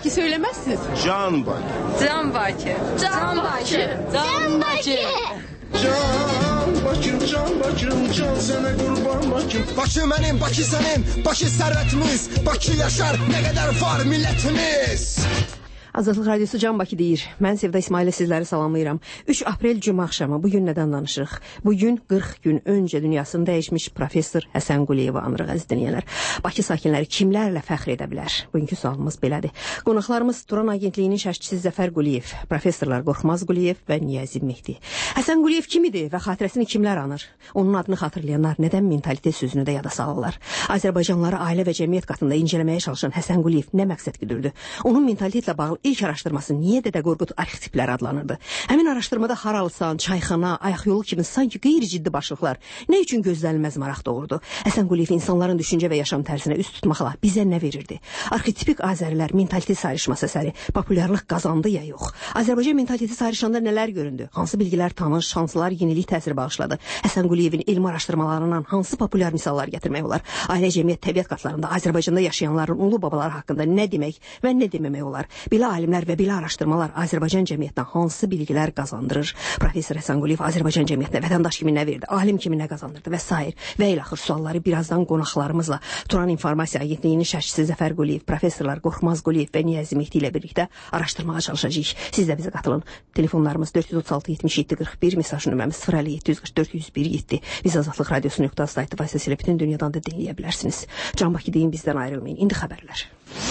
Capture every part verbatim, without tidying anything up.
Baki söylemezsiniz. Can Baki. Can Baki. Can Baki. Can Baki. Can Bakım, can Bakım, can sana kurban Bakım. Bakı mənim, Bakı sənin, Bakı sərvətimiz, Bakı yaşar, nə qədər var millətimiz. Azadlıq Radiosu Can Bakı deyir. Mən Sevda İsmailə sizləri salamlayıram. üç aprel cümə axşamı. Bugün nədən danışırıq? Bugün qırx gün öncə dünyasını dəyişmiş professor Həsən Quliyevi anırıq, əziz dinləyənlər. Bakı sakinləri kimlərlə fəxr edə bilər? Bugünkü sualımız belədir. Qonaqlarımız Turan Agentliyinin şərhçisi Zəfər Quliyev, professorlar Qorxmaz Quliyev və Niyazi Mehdi. Həsən Quliyev kim idi və xatirəsini kimlər anır? Onun adını xatırlayanlar nədən mentalitet sözünü də yada salırlar? Azərbaycanlıları ailə və cəmiyyət qatında incələməyə çalışan Həsən Quliyev nə məqsəd güdürdü? Onun mentalitetlə bağlı İlk araşdırması niyə Dədə Qorqud arxetipləri adlanırdı? Həmin araşdırmada Haralsan, Çayxana, ayaq yolu kimi sanki qeyri-ciddi başlıqlar nə üçün gözlənilməz maraq doğurdu? Həsən Quliyev insanların düşüncə və yaşam tərzinə üst tutmaqla bizə nə verirdi? Arxetipik Azərilər mentalitet sayrışması əsəri populyarlıq qazandı ya yox? Azərbaycan mentaliteti sayrışanda nələr göründü? Hansı bilgilər tanış, hansılar yenilik təsiri bağışladı? Həsən Quliyevin elmi araşdırmalarından hansı populyar misallar gətirmək olar? Ailə, cəmiyyət, təbiət qatlarında Azərbaycanda yaşayanların ulu babaları haqqında nə demək və nə deməmək olar? Belə alimlər və belə araşdırmalar Azərbaycan cəmiyyətinə hansı bilgilər qazandırır? Professor Həsən Quliyev Azərbaycan cəmiyyətinə vətəndaş kimi nə verdi? Alim kimi nə qazandırdı və s. Və ilaxır sualları birazdan qonaqlarımızla Turan İnformasiya Agentliyinin şərhçisi Zəfər Quliyev, professorlar Qorxmaz Quliyev və Niyazi Mehdi ilə birlikdə araşdırmağa çalışacağıq. Siz də bizə qatılın. Telefonlarımız dörd yüz otuz altı yetmiş yeddi qırx bir, mesaj nömrəmiz sıfır yeddi yüz qırx dörd yüz bir yeddi. Biz Azadlıq Radiosu nöqtə saytı vasitəsilə bütün dünyadan da dinləyə bilərsiniz. Can Bakı deyin, bizdən ayrılmayın. İndi xəbərlər.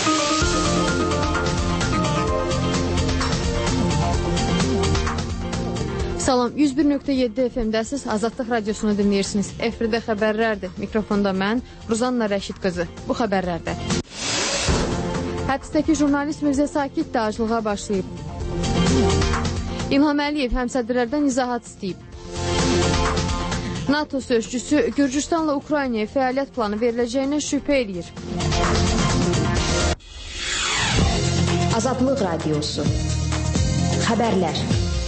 Salam, yüz bir nöqtə yeddi F M-dəsiz Azadlıq Radiosunu dinləyirsiniz. Efirdə xəbərlərdir. Mikrofonda mən, Ruzanna Rəşid qızı. Bu xəbərlərdə. Həbsdəki jurnalist Mirzə Sakit də acılığa başlayıb. İlham Əliyev həmsədrlərdən izahat istəyib. NATO sözçüsü Gürcüstanla Ukraynaya fəaliyyət planı veriləcəyinə şübhə eləyir. Azadlıq Radiosu. Xəbərlər.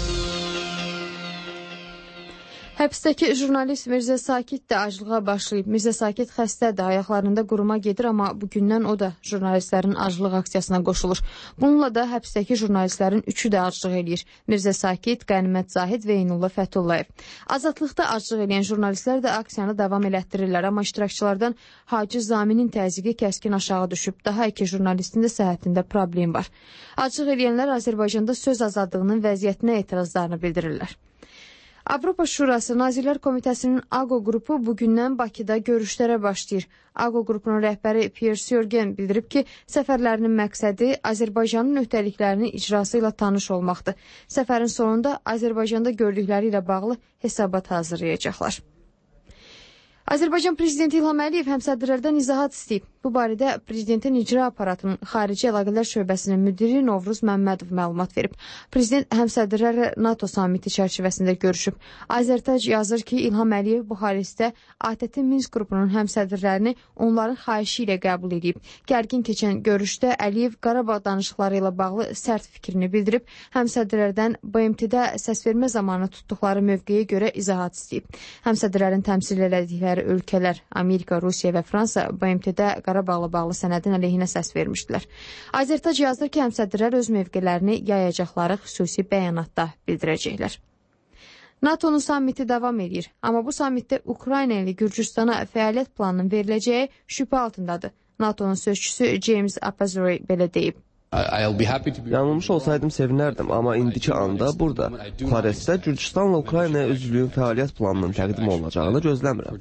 Həbsdəki jurnalist Mirzə Sakit də acılığa başlayıb. Mirzə Sakit xəstədir, ayaqlarında quruma gedir, amma bugündən o da jurnalistlərin aclıq aksiyasına qoşulur. Bununla da həbsdəki jurnalistlərin üçü də aclıq eləyir. Mirzə Sakit, Qənimət Zahid və Eynullah Fəthullayev. Azadlıqda aclıq eləyən jurnalistlər də aksiyanı davam elətdirirlər, amma iştirakçılardan Hacı Zaminin təzyiqi kəskin aşağı düşüb. Daha iki jurnalistin də səhhətində problem var. Aclıq eləyənlər Azərbaycanda söz azadlığının vəziyyətinə etirazlarını bildirirlər. Avropa Şurası Nazirlər Komitəsinin AQO qrupu bugündən Bakıda görüşlərə başlayır. AQO qrupunun rəhbəri Pierre Sörgen bildirib ki, səfərlərinin məqsədi Azərbaycanın öhdəliklərinin icrası ilə tanış olmaqdır. Səfərin sonunda Azərbaycanda gördükləri ilə bağlı hesabat hazırlayacaqlar. Azərbaycan Prezidenti İlham Əliyev həmsədrlərdən izahat istəyib. Bu barədə Prezidentin icra aparatının Xarici Əlaqələr şöbəsinin müdiri Novruz Məmmədov məlumat verib. Prezident həmsədrlərlə NATO samiti çərçivəsində görüşüb. Azərtac yazır ki, İlham Əliyev Buxarestdə A T T Minsk qrupunun həmsədrlərini onların xahişi ilə qəbul edib. Gərgin keçən görüşdə Əliyev Qarabağ danışıqları ilə bağlı sərt fikrini bildirib. Həmsədrlərdən B M T-də səsvermə zamanı tutduqları mövqeyə görə izahat istəyib. Həmsədrlərin təmsil elədikləri ölkələr Amerika, Rusiya və Fransa B M T-də Qarabağla bağlı sənədin əleyhinə səs vermişdilər. Azərtac yazdır ki, həmsədrlər öz mövqelərini yayacaqları xüsusi bəyanatda bildirəcəklər. NATO'nun samiti davam edir, amma bu samitdə Ukrayna ilə Gürcüstana fəaliyyət planının veriləcəyi şübhə altındadır. NATO'nun sözçüsü James Apazuri belə deyib. Yanılmış olsaydım sevinərdim, amma indiki anda burada, Buxarestdə Gürcüstanla Ukraynaya üzvlüyün fəaliyyət planının təqdim olunacağını gözləmirəm.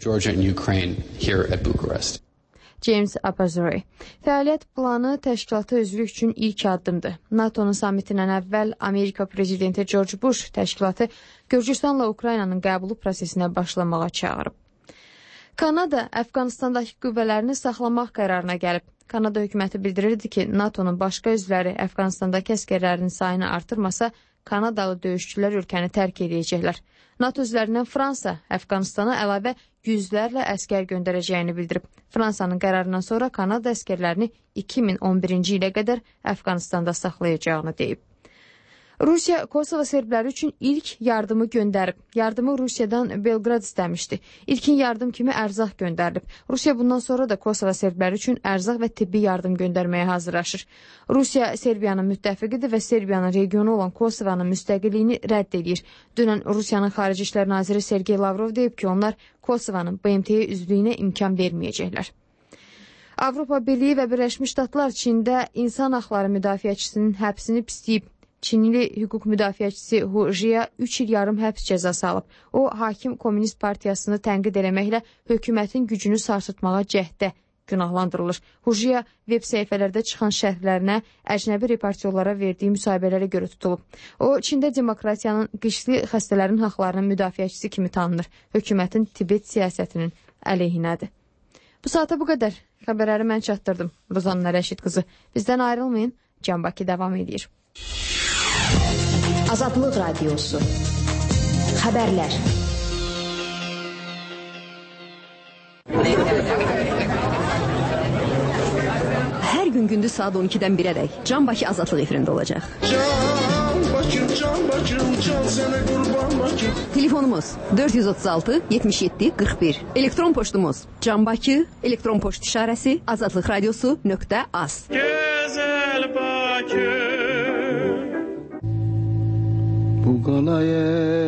James Apazuri. Fəaliyyət planı təşkilata üzvlük üçün ilk addımdır. NATO'nun samitindən əvvəl Amerika prezidenti George Bush təşkilatı Gürcüstanla Ukraynanın qəbulu prosesinə başlamağa çağırıb. Kanada Əfqanistandakı qüvvələrini saxlamaq qərarına gəlib. Kanada hökuməti bildirirdi ki, NATO'nun başqa üzvləri Əfqanistandakı əskərlərinin sayını artırmasa, Kanadalı döyüşçülər ölkəni tərk edəcəklər. NATO üzvlərindən Fransa Əfqanistana əlavə yüzlərlə əskər göndərəcəyini bildirib. Fransanın qərarından sonra Kanada əskərlərini iki min on birinci ilə qədər Əfqanistanda saxlayacağını deyib. Rusiya Kosovo serbləri üçün ilk yardımı göndərib. Yardımı Rusiyadan Belqrad istəmişdi. İlkin yardım kimi ərzaq göndərilib. Rusiya bundan sonra da Kosovo serbləri üçün ərzaq və tibbi yardım göndərməyə hazırlaşır. Rusiya Serbiyanın müttəfiqidir və Serbiyanın regionu olan Kosovanın müstəqilliyini rədd edir. Dünən Rusiyanın Xarici İşlər Naziri Sergey Lavrov deyib ki, onlar Kosovanın B M T-yə üzvlüyünə imkan verməyəcəklər. Avropa Birliyi və Birləşmiş Ştatlar Çində insan haqları müdafiəçisinin həbsini pisləyib. Çinli hüquq müdafiəçisi Hu Jia üç il yarım həbs cəzası alıb. O, hakim Komünist Partiyasını tənqid eləməklə hökumətin gücünü sarsıtmağa cəhddə günahlandırılır. Hu Jia veb səhifələrdə çıxan şərhlərinə əcnəbi reportyorlara verdiyi müsahibələrə görə tutulub. O, Çində demokratiyanın qişli xəstələrin haqlarının müdafiəçisi kimi tanınır. Hökumətin Tibet siyasətinin əleyhinədir. Bu saata bu qədər. Xəbərləri mən çatdırdım. Ruzanna Rəşid qızı. Bizdən ayrılmayın. Can Bakı davam edir. Azadlıq Radiosu. Xəbərlər. Hər gün gündüz saat on ikidən birədək Can Bakı Azadlıq efirində olacaq. Can Bakım, can Bakım, can sənə qurban Bakım. Telefonumuz dörd yüz otuz altı yetmiş yeddi qırx bir. Elektron poçtumuz Can Bakı, elektron poçt işarəsi azadlıqradiosu nöqtə az. Gözəl Bakı. Bu qalay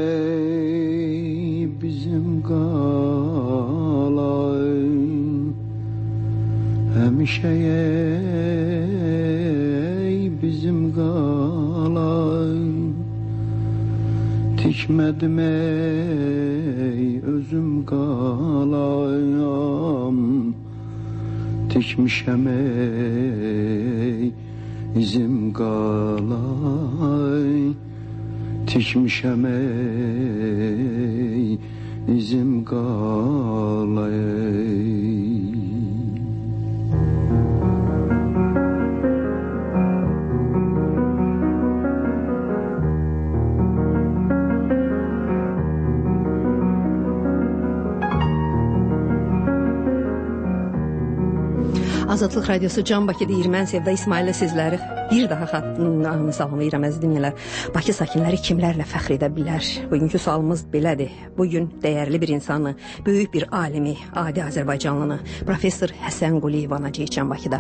bizim qalay, həmişə bizim qalay, tikmədim ey özüm qalayam, tikmişəm ey izim qalay. Tikmişəm ey izim qalay. Azadlıq Radiosu Can Bakı deyir. Mən Sevda İsmaillə sizləri bir daha xatını salamlayıram əziz dinləyənlər. Bakı sakinləri kimlərlə fəxr edə bilər? Bugünkü sualımız belədir. Bugün dəyərli bir insanı, böyük bir alimi, adi Azərbaycanlını, Professor Həsən Quliyev anacağıq Can Bakıda.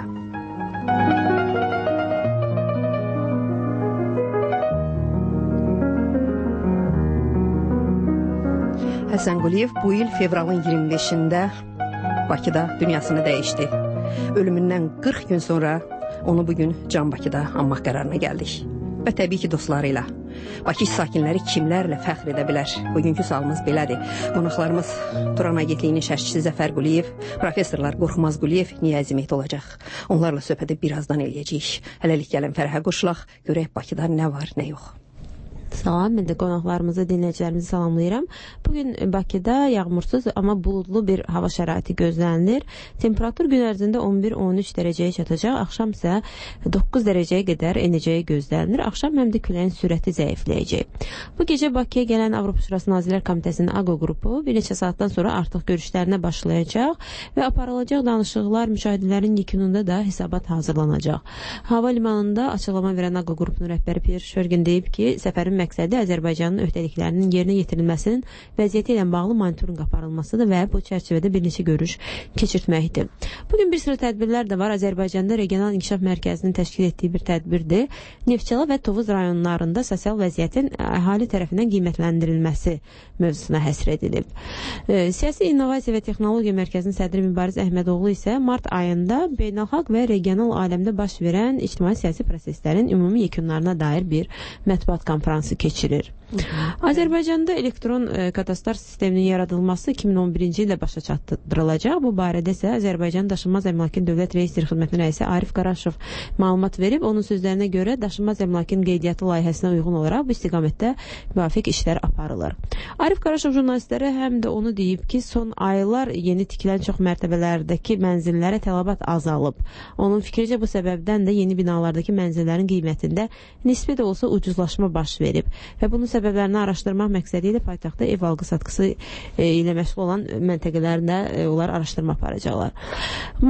Həsən Quliyev bu il fevralın iyirmi beşində Bakıda dünyasını dəyişdi. Ölümündən qırx gün sonra onu bugün Can Bakıda anmaq qərarına gəldik. Və təbii ki, dostlarıyla. Bakı sakinləri kimlərlə fəxr edə bilər? Bugünkü sualımız belədir. Qonaqlarımız Turan Agentliyinin şərhçisi Zəfər Quliyev, professorlar Qorxmaz Quliyev, Niyazi Mehdi olacaq. Onlarla söhbəti birazdan eləyəcəyik. Hələlik gəlin Fərhə qoşulaq, görək Bakıda nə var, nə yox. Salam, mən də qonaqlarımızı, dinləyicilərimizi salamlayıram. Bugün Bakıda yağmursuz, amma buludlu bir hava şəraiti gözlənilir. Temperatur gün ərzində on bir on üç dərəcəyə çatacaq, axşam isə doqquz dərəcəyə qədər enəcəyi gözlənilir. Axşam həm də küləyin sürəti zəifləyəcək. Bu gecə Bakıya gələn Avropa Şurası Nazirlər Komitəsinin AQO qrupu bir neçə saatdan sonra artıq görüşlərinə başlayacaq və aparılacaq danışıqlar, müşahidələrin yekununda da hesabat hazırlanacaq. Hava limanında açıqlama verən AQO qrupunun rəhbəri Pierre Şörgen deyib ki, səfərin məqsədi Azərbaycanın öhdəliklərinin yerinə yetirilməsinin vəziyyəti ilə bağlı monitorinq aparılmasıdır və bu çərçivədə bir neçə görüş keçirtməkdir. Bugün bir sıra tədbirlər də var. Azərbaycanda Regional İnkişaf Mərkəzinin təşkil etdiyi bir tədbirdir. Neftçala və Tovuz rayonlarında sosial vəziyyətin əhali tərəfindən qiymətləndirilməsi mövzusuna həsr edilib. E, Siyasi İnnovasiya və Texnologiya Mərkəzinin sədri Mübariz Əhmədoğlu isə mart ayında beynəlxalq və regional aləmdə baş verən ictimai-siyasi proseslərin ümumi yekunlarına dair bir mətbuat konfransı keçirir. Azərbaycanda elektron e, kadastr sisteminin yaradılması iki min on birinci ildə başa çatdırılacaq. Bu barədə isə Azərbaycan Daşınmaz Əmlakın Dövlət Reyestri Xidmətinin rəisi Arif Qaraşov məlumat verib. Onun sözlərinə görə daşınmaz əmlakın qeydiyyatı layihəsinə uyğun olaraq bu istiqamətdə müvafiq işlər aparılır. Arif Qaraşov jurnalistlərə həm də onu deyib ki, son aylar yeni tikilən çox mərtəbələrdəki mənzillərə tələbat azalıb. Onun fikrincə bu səbəbdən də yeni binalardakı mənzillərin qiymətində nisbi də olsa ucuzlaşma baş verib və bunun səbəblərini araşdırmaq məqsədi ilə paytaxtda ev alqı-satqısı e, ilə məşğul olan məntəqələrində e, onlar araşdırma aparacaqlar. Mart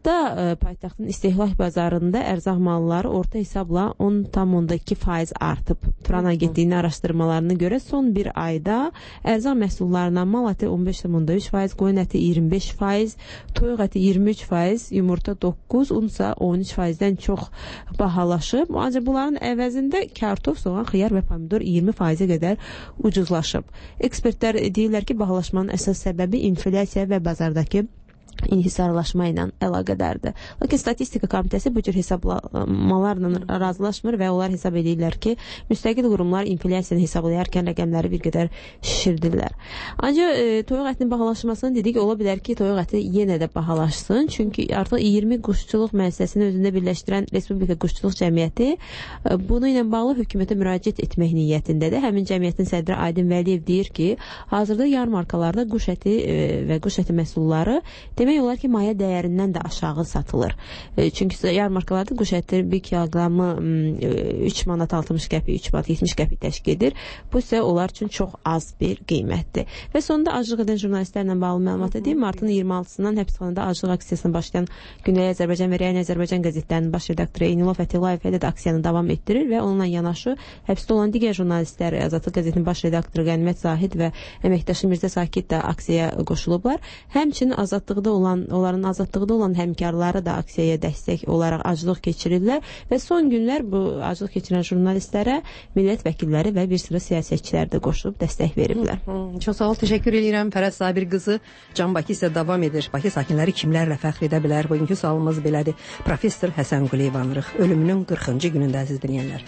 Martda ə, paytaxtın istehlak bazarında ərzaq malları orta hesabla on tam iki faiz artıb. Turan Agentliyinin araşdırmalarına görə son bir ayda ərzaq məhsullarına mal əti on beş tam üç faiz, qoyun əti iyirmi beş faiz, toyuq əti iyirmi üç faiz, yumurta doqquz, unsa on üç faizdən çox bahalaşıb. Ancaq bunların əvəzində kartof, soğan, xiyar və pomidor iyirmi faizə qədər ucuzlaşıb. Ekspertlər deyirlər ki, bahalaşmanın əsas səbəbi inflyasiya və bazardakı inhisarlaşma ilə əlaqədardır. Lakin Statistika Komitəsi bu cür hesablamalarla razılaşmır və onlar hesab edirlər ki, müstəqil qurumlar inflyasiyanı hesablayarkən rəqəmləri bir qədər şişirdirlər. Ancaq e, toyuq ətinin bahalaşmasını dedik, ola bilər ki, toyuq əti yenə də bahalaşsın. Çünki artıq iyirmi quşçuluq müəssisəsini özündə birləşdirən Respublika Quşçuluq Cəmiyyəti e, bunu ilə bağlı hökumətə müraciət etmək niyyətindədir. Həmin cəmiyyətin sədri Aydın Vəliyev deyir ki, hazırda yarmarkalarda quş əti e, və quş əti məhsulları demək olar ki, maya dəyərindən də aşağı satılır. E, çünki yarmarkalarda quş əti bir kiloqramı üç manat altmış qəpik, üç manat yetmiş qəpik təşkil edir. Bu isə onlar üçün çox az bir qiymətdir. Və sonunda aclıq edən jurnalistlərlə bağlı məlumat edeyim. Martın iyirmi altısından həbsxanada aclıq aksiyasına başlayan Güney Azərbaycan və Real Azərbaycan qəzetlərinin baş redaktoru Eynullah Fəthillayev hələ də aksiyanı davam etdirir və onunla yanaşı həbsdə olan digər jurnalistlər, Azadlıq qəzetinin baş redaktoru Qənimət Zahid və əməkdaşı Mirzə Sakit də aksiyaya qoşulublar. Həmçinin azadlıqda olan, onların azadlıqda olan həmkarları da aksiyaya dəstək olaraq aclıq keçirirlər və son günlər bu aclıq keçirən jurnalistlərə millət vəkilləri və bir sıra siyasətçilər də qoşulub dəstək veriblər. Hı, hı. Çox sağ ol, təşəkkür edirəm. Fərəz Sabir qızı Can Bakı isə davam edir. Bakı sakinləri kimlərlə fəxr edə bilər? Bugünkü sualımız belədir. Professor Həsən Quliyev anırıq. Ölümünün qırxıncı günündə əziz dinləyənlər.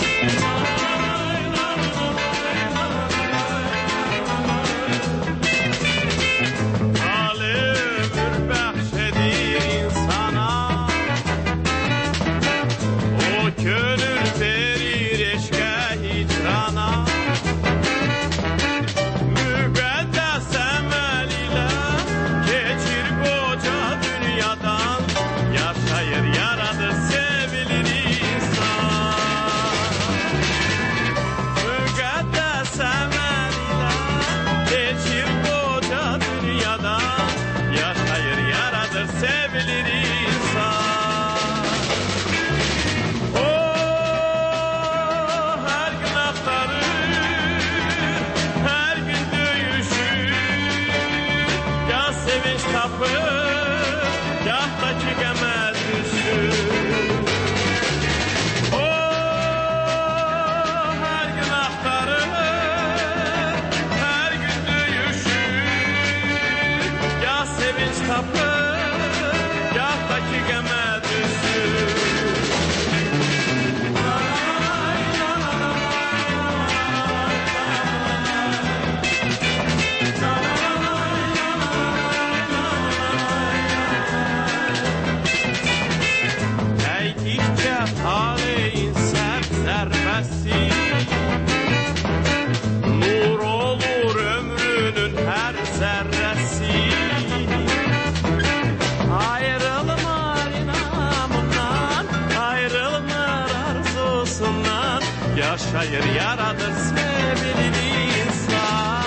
Yaşayır yaradır sevgili insan.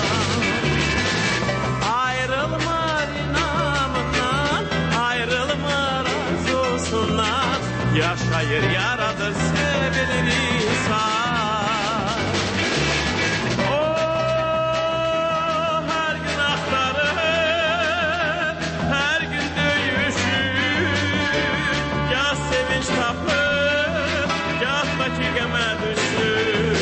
Ayrılmar inamından, ayrılmar arzusundan. Yaşayır yaradır sevgili insan. Oh, her gün aktarır, her gün döyüşür. Ya sevinç tapır, ya dakikeme düşür.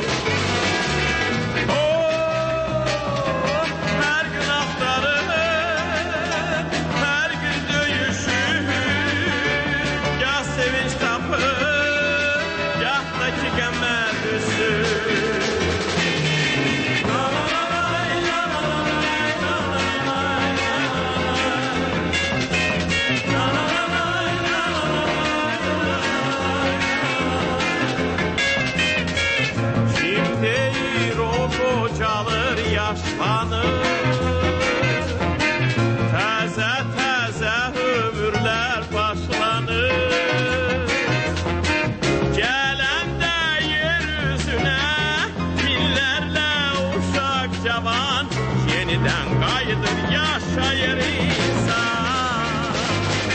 Oh, her gün aktarır, her gün döyüşür. Ya sevinç tapır, ya dakikeme düşür. Çalır yaşlanır, təzə təzə ömürlər başlanır. Gələndə yer üzünə minlərlə uşaq cavan, yenidən qayıdır yaşayır insan.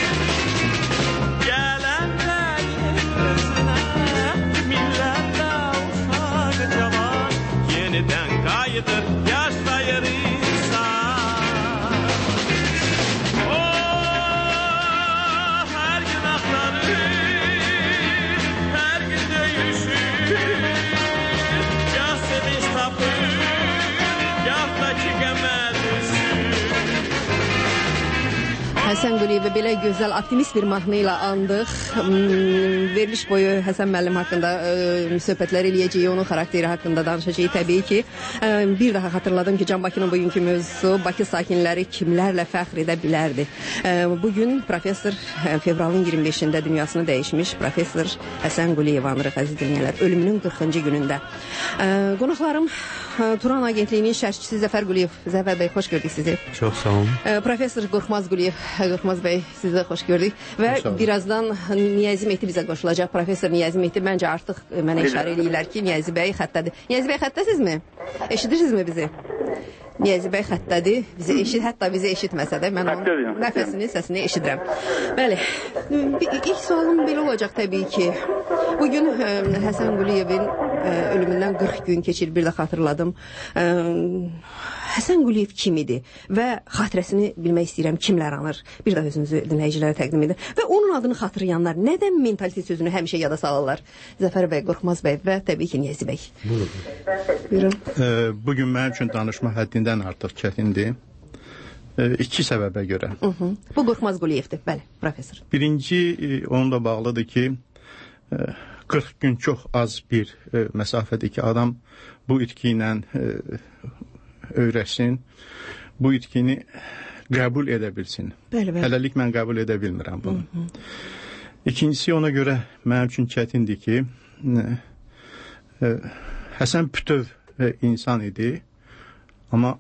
Həsən Quliyevi belə gözəl, optimist bir mahnı ilə andıq. Veriliş boyu Həsən müəllim haqqında ə, söhbətlər eləyəcəyik, onun xarakteri haqqında danışacağıq təbii ki. Ə, bir daha xatırladım ki, Can Bakının bugünkü mövzusu Bakı sakinləri kimlərlə fəxr edə bilərdi. Ə, bugün professor ə, fevralın iyirmi beşində dünyasını dəyişmiş professor Həsən Quliyev anırıq, əziz dinləyənlər, ölümünün qırxıncı günündə. Ə, qonaqlarım ə, Turan Agentliyinin şərhçisi Zəfər Quliyev. Zəfər bəy, xoş gördük sizi. Çox sağ olun. Ə, professor Qorxmaz Quliyev, Qorxmaz bəy, sizi də xoş gördük. Və birazdan Niyazi Mehdi bizə qoşulacaq. Professor Niyazi Mehdi məncə artıq mənə işarə eləyirlər ki, Niyazi bəy xəttədir. Niyazi bəy xəttəsizmi? Eşidirsinizmi bizi? Niyazi bəy xəttədir. Bizi eşit, hətta bizi eşitməsə də mən onun nəfəsini, səsini eşidirəm. Bəli. İlk sualım belə olacaq təbii ki. Bugün ə, Həsən Quliyevin ə, ölümündən qırx gün keçir, bir də xatırladım. Ə, Həsən Quliyev kim idi və xatirəsini bilmək istəyirəm, kimlər anır? Bir də özünüzü dinləyicilərə təqdim edin. Və onun adını xatırlayanlar nədən mentalitet sözünü həmişə yada salırlar? Zəfər bəy, Qorxmaz bəy və təbii ki, Niyazi bəy. Buyurun. Buyurun. E, bugün mənim üçün danışma həddindən artıq çətindir. E, iki səbəbə görə. Hı -hı. Bu Qorxmaz Quliyevdir, bəli, professor. Birinci, e, onunla bağlıdır ki, e, qırx gün çox az bir e, məsafədir ki, adam bu itki ilə e, öyrəşsin, bu itkini qəbul edə bilsin. Bəli, bəli. Hələlik mən qəbul edə bilmirəm bunu. Hı -hı. İkincisi, ona görə mənim üçün çətindir ki, e, e, Həsən bütöv e, insan idi, amma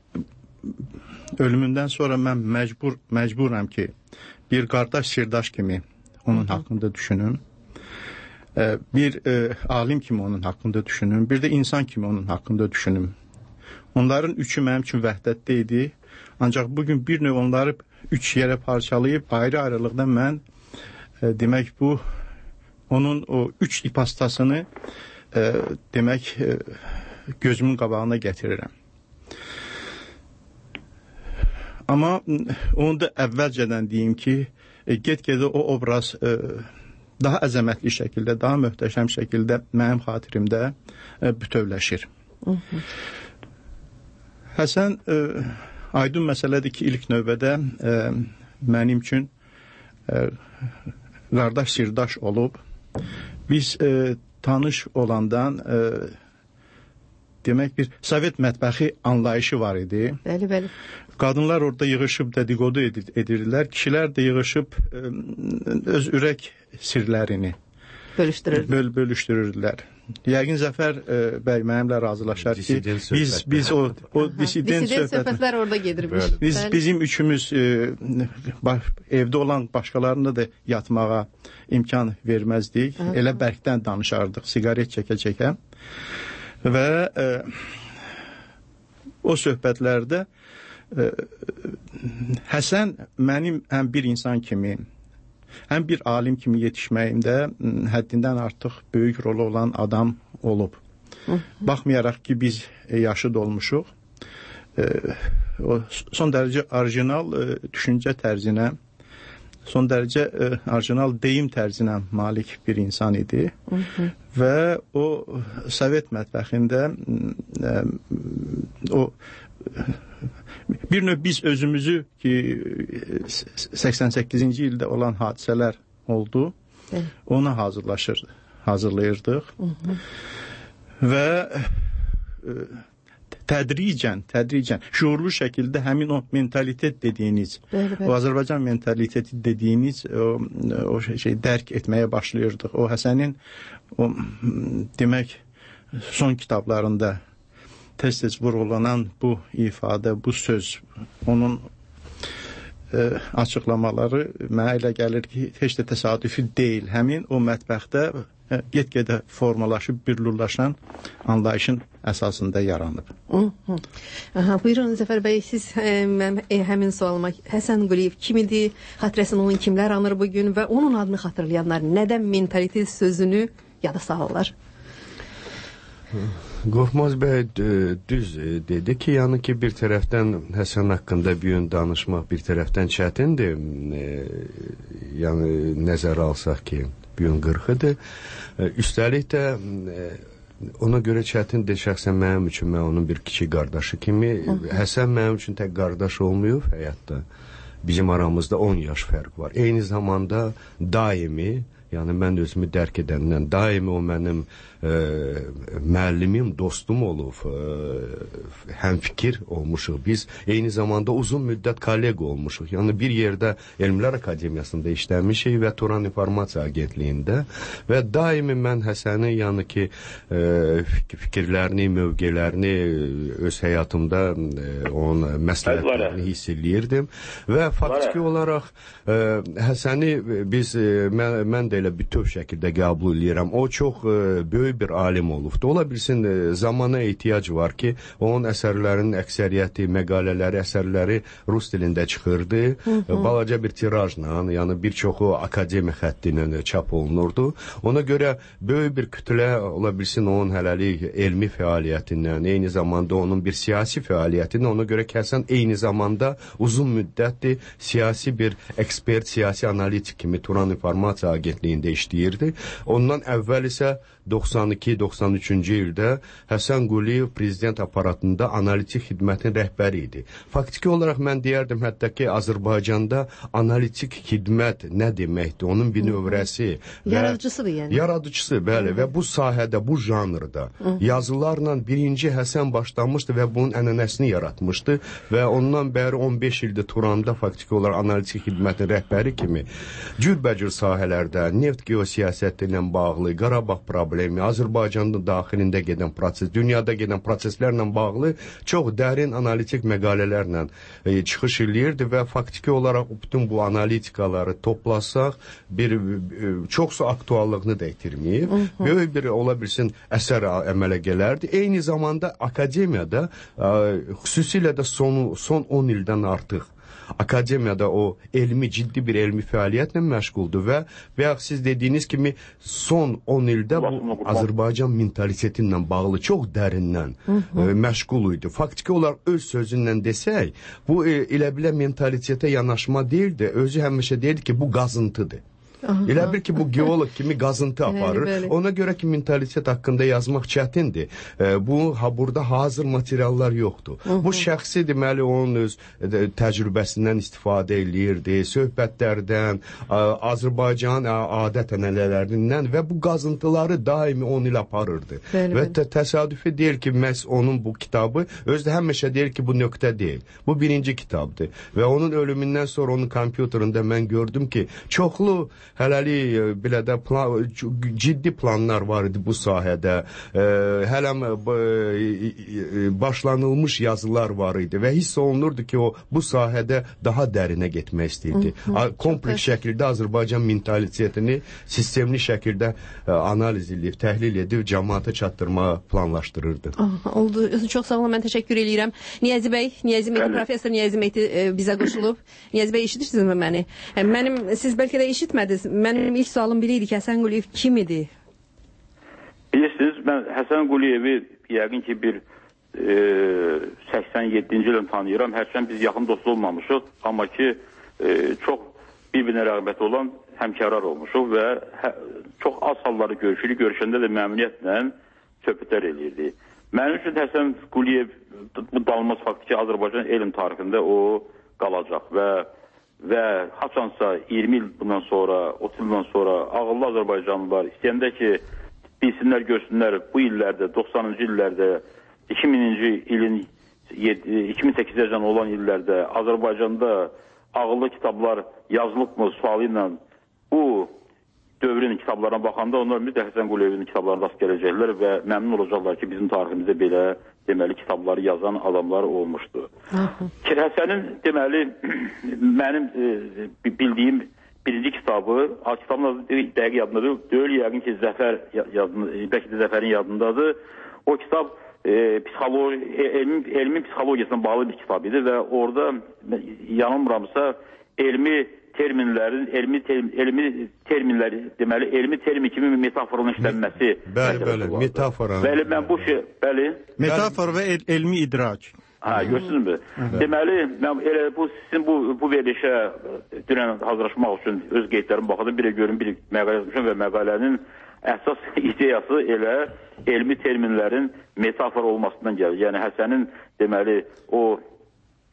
ölümündən sonra mən məcbur, məcburam ki, bir qardaş, sirdaş kimi onun Hı -hı. haqqında düşünüm. E, bir e, alim kimi onun haqqında düşünüm. Bir də insan kimi onun haqqında düşünüm. Onların üçü mənim üçün vəhdətdə idi. Ancaq bugün bir növ onları üç yerə parçalayıb ayrı-ayrılıqda mən e, demək bu onun o üç ipastasını e, demək e, gözümün qabağına gətirirəm. Amma onu da əvvəlcədən deyim ki, e, get-gedə o obraz e, daha əzəmətli şəkildə, daha möhtəşəm şəkildə mənim xatirimdə e, bütövləşir. Hı -hı. Həsən, e, aydın məsələdir ki, ilk növbədə e, mənim üçün e, qardaş, sirdaş olub. Biz e, tanış olandan e, demək bir Sovet mətbəxi anlayışı var idi. Bəli, bəli. Qadınlar orada yığışıb dedikodu edir, edirlər. Kişilər də yığışıb e, öz ürək sirlərini bölüşdürür. Böl, bölüşdürürdülər. Yəqin Zəfər e, bəy mənimlə razılaşar ki, biz biz o o dissident söhbətlər orada gedirmiş. Biz Bəli. bizim üçümüz e, baş, evdə olan başqalarına da yatmağa imkan verməzdik. Aha. Elə bərkdən danışardıq, siqaret çəkə-çəkə. Və e, o söhbətlərdə e, Həsən mənim həm bir insan kimi, həm bir alim kimi yetişməyimdə həddindən artıq böyük rolu olan adam olub. Hı -hı. Baxmayaraq ki, biz yaşı dolmuşuq, e, o son dərəcə orijinal e, düşüncə tərzinə, son dərəcə e, orijinal deyim tərzinə malik bir insan idi. Hı -hı. Və o Sovet mətbəxində e, o bir növ biz özümüzü ki səksən səkkizinci ildə olan hadisələr oldu. Evet. Ona hazırlaşır, hazırlayırdıq. Hı -hı. Və e, tədricən, tədricən şuurlu şəkildə həmin o mentalitet dediyiniz, bəli, bəli. O Azərbaycan mentaliteti dediyiniz o, o şey dərk etməyə başlayırdıq. O Həsənin o demək son kitablarında tez-tez vurğulanan bu ifadə, bu söz, onun e, açıqlamaları mənə elə gəlir ki, heç də təsadüfi deyil. Həmin o mətbəxdə e, get-gedə formalaşıb, birlurlaşan anlayışın əsasında yaranıb. Hı -hı. Aha, buyurun Zəfər bəy, siz e, e, həmin sualıma Həsən Quliyev kim idi, xatirəsini onun kimlər anır bugün və onun adını xatırlayanlar nədən mentalitet sözünü yada salırlar? Qorxmaz bəy düz dedi ki, yəni ki, bir tərəfdən Həsən haqqında bir gün danışmaq bir tərəfdən çətindir. E, yəni nəzərə alsaq ki, bir gün qırxıdır. E, üstəlik də e, ona görə çətindir şəxsən mənim üçün, mən onun bir kiçik qardaşı kimi. Hı -hı. Həsən mənim üçün tək qardaş olmayıb həyatda. bizim aramızda on yaş fərq var. Eyni zamanda daimi, yəni mən özümü dərk edəndən daimi o mənim e, müəllimim, dostum olub, e, həmfikir olmuşuq. Biz eyni zamanda uzun müddət kollega olmuşuq. Yəni bir yerdə Elmlər Akademiyasında işləmişik və Turan İnformasiya Agentliyində və daimi mən Həsəni, yəni ki, e, fikirlərini, mövqelərini öz həyatımda e, onun məsləhətlərini hiss eləyirdim və faktiki olaraq e, Həsəni biz, e, mən, mən də elə bütöv şəkildə qəbul edirəm. O çox e, böyük bir alim olubdu. Ola bilsin e, zamana ehtiyac var ki, onun əsərlərinin əksəriyyəti, məqalələri, əsərləri rus dilində çıxırdı. Hı -hı. Balaca bir tirajla, yəni bir çoxu akademiya xətti ilə çap olunurdu. Ona görə böyük bir kütlə, ola bilsin onun hələlik elmi fəaliyyətindən, eyni zamanda onun bir siyasi fəaliyyətindən, ona görə ki, Həsən eyni zamanda uzun müddətdir siyasi bir ekspert, siyasi analitik kimi Turan İnformasiya Agentliyində işləyirdi. Ondan əvvəl isə doxsan iki doxsan üçüncü ildə Həsən Quliyev prezident aparatında analitik xidmətin rəhbəri idi. Faktiki olaraq mən deyərdim, hətta ki, Azərbaycanda analitik xidmət nə deməkdir? Onun bir növrəsi. Yaradıcısıdır yəni. Yaradıcısı, bəli. Hı -hı. Və bu sahədə, bu janrda Hı -hı. yazılarla birinci Həsən başlamışdı və bunun ənənəsini yaratmışdı və ondan bəri on beş ildir Turanda faktiki olaraq analitik xidmətin rəhbəri kimi cürbəcür sahələrdə, neft geosiyasəti ilə bağlı, Qarabağ problemi, Azərbaycanın daxilində gedən proses, dünyada gedən proseslərlə bağlı çox dərin analitik məqalələrlə e, çıxış eləyirdi və faktiki olaraq bütün bu analitikaları toplasaq bir e, çoxsu aktuallığını da itirməyib. Böyük bir, ola bilsin, əsər əmələ gələrdi. Eyni zamanda akademiyada e, xüsusilə də son, son on ildən artıq akademiyada o elmi, ciddi bir elmi fəaliyyətlə məşğuldur və və siz dediyiniz kimi son on ildə bu Azərbaycan mentaliteti ilə bağlı çox dərindən e, məşğul idi. Faktiki olaraq öz sözündən desək, bu e, elə bilə mentalitetə yanaşma deyildi, özü həmişə deyirdi ki, bu qazıntıdır. Aha. Elə bil ki, bu geolog kimi qazıntı aparır. Bəli, bəli. Ona görə ki, mentalitet haqqında yazmaq çətindir. E, bu, ha, burada hazır materiallar yoxdur. Hı -hı. Bu şəxsi, deməli, onun öz e, təcrübəsindən istifadə eləyirdi, söhbətlərdən, e, Azərbaycan adət-ənənələrindən və bu qazıntıları daimi on il aparırdı. Bəli, və tə təsadüfi deyil ki, məhz onun bu kitabı, özdə həmişə deyir ki, bu nöqtə deyil. Bu birinci kitabdır. Və onun ölümündən sonra onun kompüterində mən gördüm ki, çoxlu hələlik belə də plan, ciddi planlar var idi bu sahədə. E, hələm e, başlanılmış yazılar var idi və hiss olunurdu ki, o bu sahədə daha dərinə getmək istəyirdi. Hı -hı. Kompleks şəkildə Azərbaycan mentalitetini sistemli şəkildə e, analiz edib, təhlil edib, cəmaata çatdırmağı planlaşdırırdı. Aha, oldu. Çox sağ olun, mən təşəkkür edirəm. Niyazi bəy, Niyazi Mehdi, professor Niyazi Mehdi e, bizə qoşulub. Niyazi bəy, eşidirsinizmi məni? E, mənim, siz bəlkə də eşitmədiniz. Mənim ilk sualım belə idi ki, Həsən Quliyev kim idi? Bilirsiniz, mən Həsən Quliyevi yəqin ki, bir e, səksən yeddinci ildən tanıyıram. Hərçənd biz yaxın dost olmamışıq, amma ki, e, çox bir-birinə rəğbəti olan həmkarlar olmuşuq və hə, çox az halları görüşürük, görüşəndə də məmnuniyyətlə söhbətlər edirdi. Mənim üçün Həsən Quliyev bu dalmaz faktı ki, Azərbaycan elm tarixində o qalacaq və və haçansa iyirmi il bundan sonra, otuz ildən sonra ağıllı Azərbaycanlılar istəyəndə ki, bilsinlər, görsünlər, bu illərdə, doxsanıncı illərdə, iki minci ilin iki min səkkizəcən olan illərdə Azərbaycanda ağıllı kitablar yazılıbmı sualı ilə bu dövrün kitablarına baxanda onlar mütləq Həsən Quliyevin kitablarına rast gələcəklər və məmnun olacaqlar ki, bizim tariximizdə belə deməli kitabları yazan adamlar olmuşdu. Ki Həsənin deməli mənim e, bildiyim birinci kitabı, kitabın adı dəqiq yadındadır, deyil yəqin ki, Zəfər yadında, bəlkə də Zəfərin yadındadır. O kitab e, psixoloji, elmi, elmi psixologiyasına bağlı bir kitab idi və orada yanılmıramsa elmi terminlərin, elmi, term, elmi terminləri, deməli, elmi termin kimi metaforun işlənməsi. Bəli, bəli, metafora. Bəli, mən bu şey, bəli. Metafor və el, elmi idrak. Ha, görsünüzmü? Deməli, mən elə bu, sizin bu, bu verilişə dünən hazırlaşmaq üçün öz qeydlərim baxadım, bir görün, bir məqalə yazmışım və məqalənin əsas ideyası elə elmi terminlərin metafor olmasından gəlir. Yəni, Həsənin, deməli, o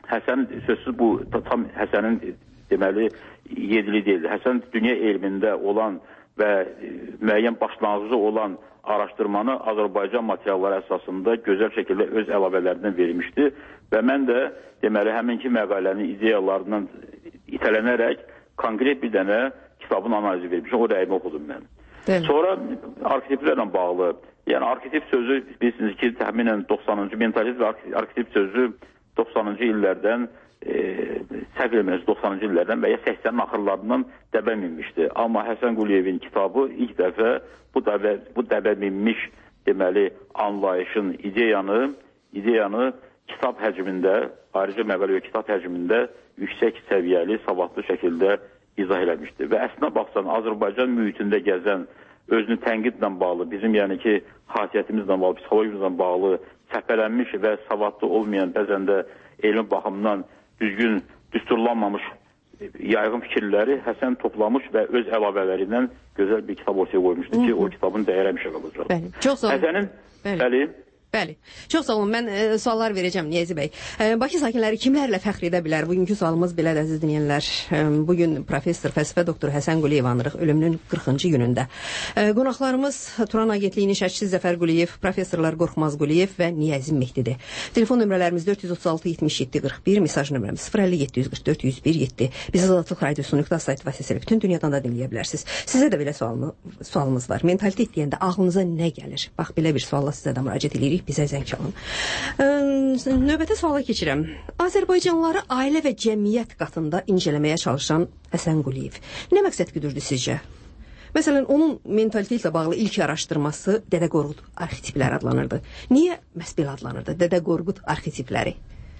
Həsən sözsüz bu tam Həsənin deməli yedili deyildi. Həsən dünya elmində olan və müəyyən başlanğıcı olan araşdırmanı Azərbaycan materialları əsasında gözəl şəkildə öz əlavələrindən vermişdi və mən də deməli həminki məqalənin ideyalarından itələnərək konkret bir dənə kitabın analizi vermişim. O rəyimi oxudum mən. Değil. Sonra arketiplərlə bağlı, yəni arketip sözü bilirsiniz ki, təxminən doxsanıncı mentalitet və arketip sözü doxsanıncı illərdən e, səhv eləməz doxsanıncı illərdən və ya səksənin axırlarından dəbə minmişdi. Amma Həsən Quliyevin kitabı ilk dəfə bu dəbə, bu dəbə minmiş deməli anlayışın ideyanı, ideyanı kitab həcmində, ayrıca məqalə kitab həcmində yüksək səviyyəli, savadlı şəkildə izah eləmişdi. Və əslində baxsan, Azərbaycan mühitində gəzən, özünü tənqidlə bağlı, bizim yəni ki, xasiyyətimizlə bağlı, psixologimizlə bağlı, səpələnmiş və savadlı olmayan, bəzən də elmi baxımdan düzgün, düsturlanmamış yaygın fikirləri Həsən toplamış və öz əlavələrindən gözəl bir kitab ortaya qoymuşdu ki, o kitabın dəyəri həmişə qalacaq. Bəli, çox sağ olun. Həsənin, bəli, bəli Bəli. Çox sağ olun. Mən e, suallar verəcəm Niyazi bəy. E, Bakı sakinləri kimlərlə fəxr edə bilər? Bugünkü sualımız belədir əziz dinləyənlər. E, bugün professor, fəlsəfə doktoru Həsən Quliyev anırıq ölümünün qırxıncı günündə. E, qonaqlarımız Turan Agentliyinin şərhçisi Zəfər Quliyev, professorlar Qorxmaz Quliyev və Niyazi Mehdidir. Telefon nömrələrimiz dörd yüz otuz altı yetmiş yeddi qırx bir, mesaj nömrəmiz sıfır əlli yeddi yüz qırx dörd yüz bir yeddi. Bizi Azadlıq Radiosu nöqtə sayt vasitəsilə bütün dünyadan da dinləyə bilərsiniz. Sizə də belə sualımı, sualımız var. Mentalitet deyəndə ağlınıza nə gəlir? Bax, belə bir sualla sizə də müraciət edirik. Bizə zəng çalın. Növbəti suala keçirəm. Azərbaycanlıları ailə və cəmiyyət qatında incələməyə çalışan Həsən Quliyev nə məqsəd güdürdü sizcə? Məsələn, onun mentalitetlə bağlı ilk araşdırması Dədə Qorqud arxetipləri adlanırdı. Niyə məhz belə adlanırdı? Dədə Qorqud arxetipləri.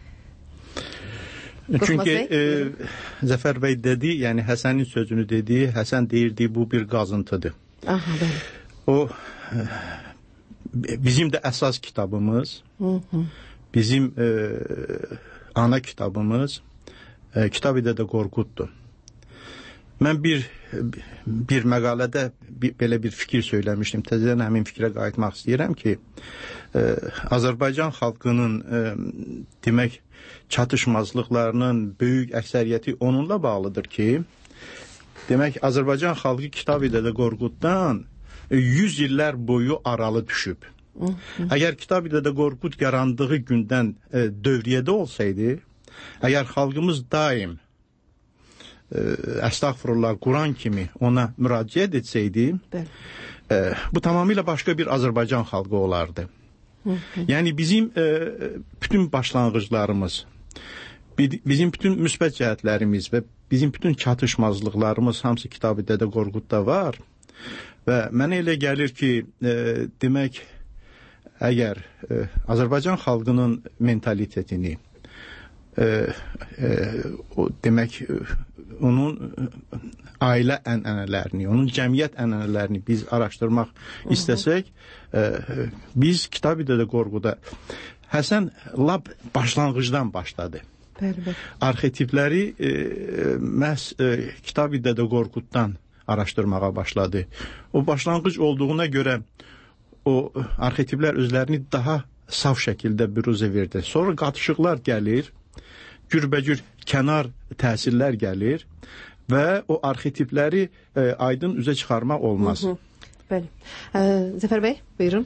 Çünki e, Zəfər bəy dedi, yəni Həsənin sözünü dedi, Həsən deyirdi bu bir qazıntıdır. Aha, bəli. O e, bizim də əsas kitabımız, hı -hı. bizim e, ana kitabımız e, Kitab-ı Dədə Qorquddur. Mən bir bir məqalədə bir, belə bir fikir söyləmişdim. Təzədən həmin fikrə qayıtmaq istəyirəm ki, e, Azərbaycan xalqının e, demək çatışmazlıqlarının böyük əksəriyyəti onunla bağlıdır ki, demək Azərbaycan xalqı Kitab-ı Dədə Qorquddan yüz illər boyu aralı düşüb. Hı -hı. Əgər Kitab-ı Dədə Qorqud yarandığı gündən e, dövriyyədə olsaydı, əgər xalqımız daim e, əstəğfurullah, Quran kimi ona müraciət etsəydi, e, bu tamamilə başqa bir Azərbaycan xalqı olardı. Hı -hı. Yəni bizim e, bütün başlanğıclarımız, bizim bütün müsbət cəhətlərimiz və bizim bütün çatışmazlıqlarımız hamısı Kitab-ı Dədə Qorqudda var. Və mənə elə gəlir ki, e, demək, əgər e, Azərbaycan xalqının mentalitetini, e, e, o, demək, e, onun ailə ənənələrini, onun cəmiyyət ənənələrini biz araşdırmaq istəsək, e, biz Kitab-ı Dədə Qorquda Həsən lap başlanğıcdan başladı. Bəli, bəli. Arxetipləri e, məhz e, Kitab-ı Dədə Qorquddan araşdırmağa başladı. O başlanğıc olduğuna görə o arxetiplər özlərini daha saf şəkildə büruzə verdi. Sonra qatışıqlar gəlir, gürbəcür kənar təsirlər gəlir və o arxetipləri e, aydın üzə çıxarmaq olmaz. Hı -hı. Bəli. E, Zəfər bəy, buyurun.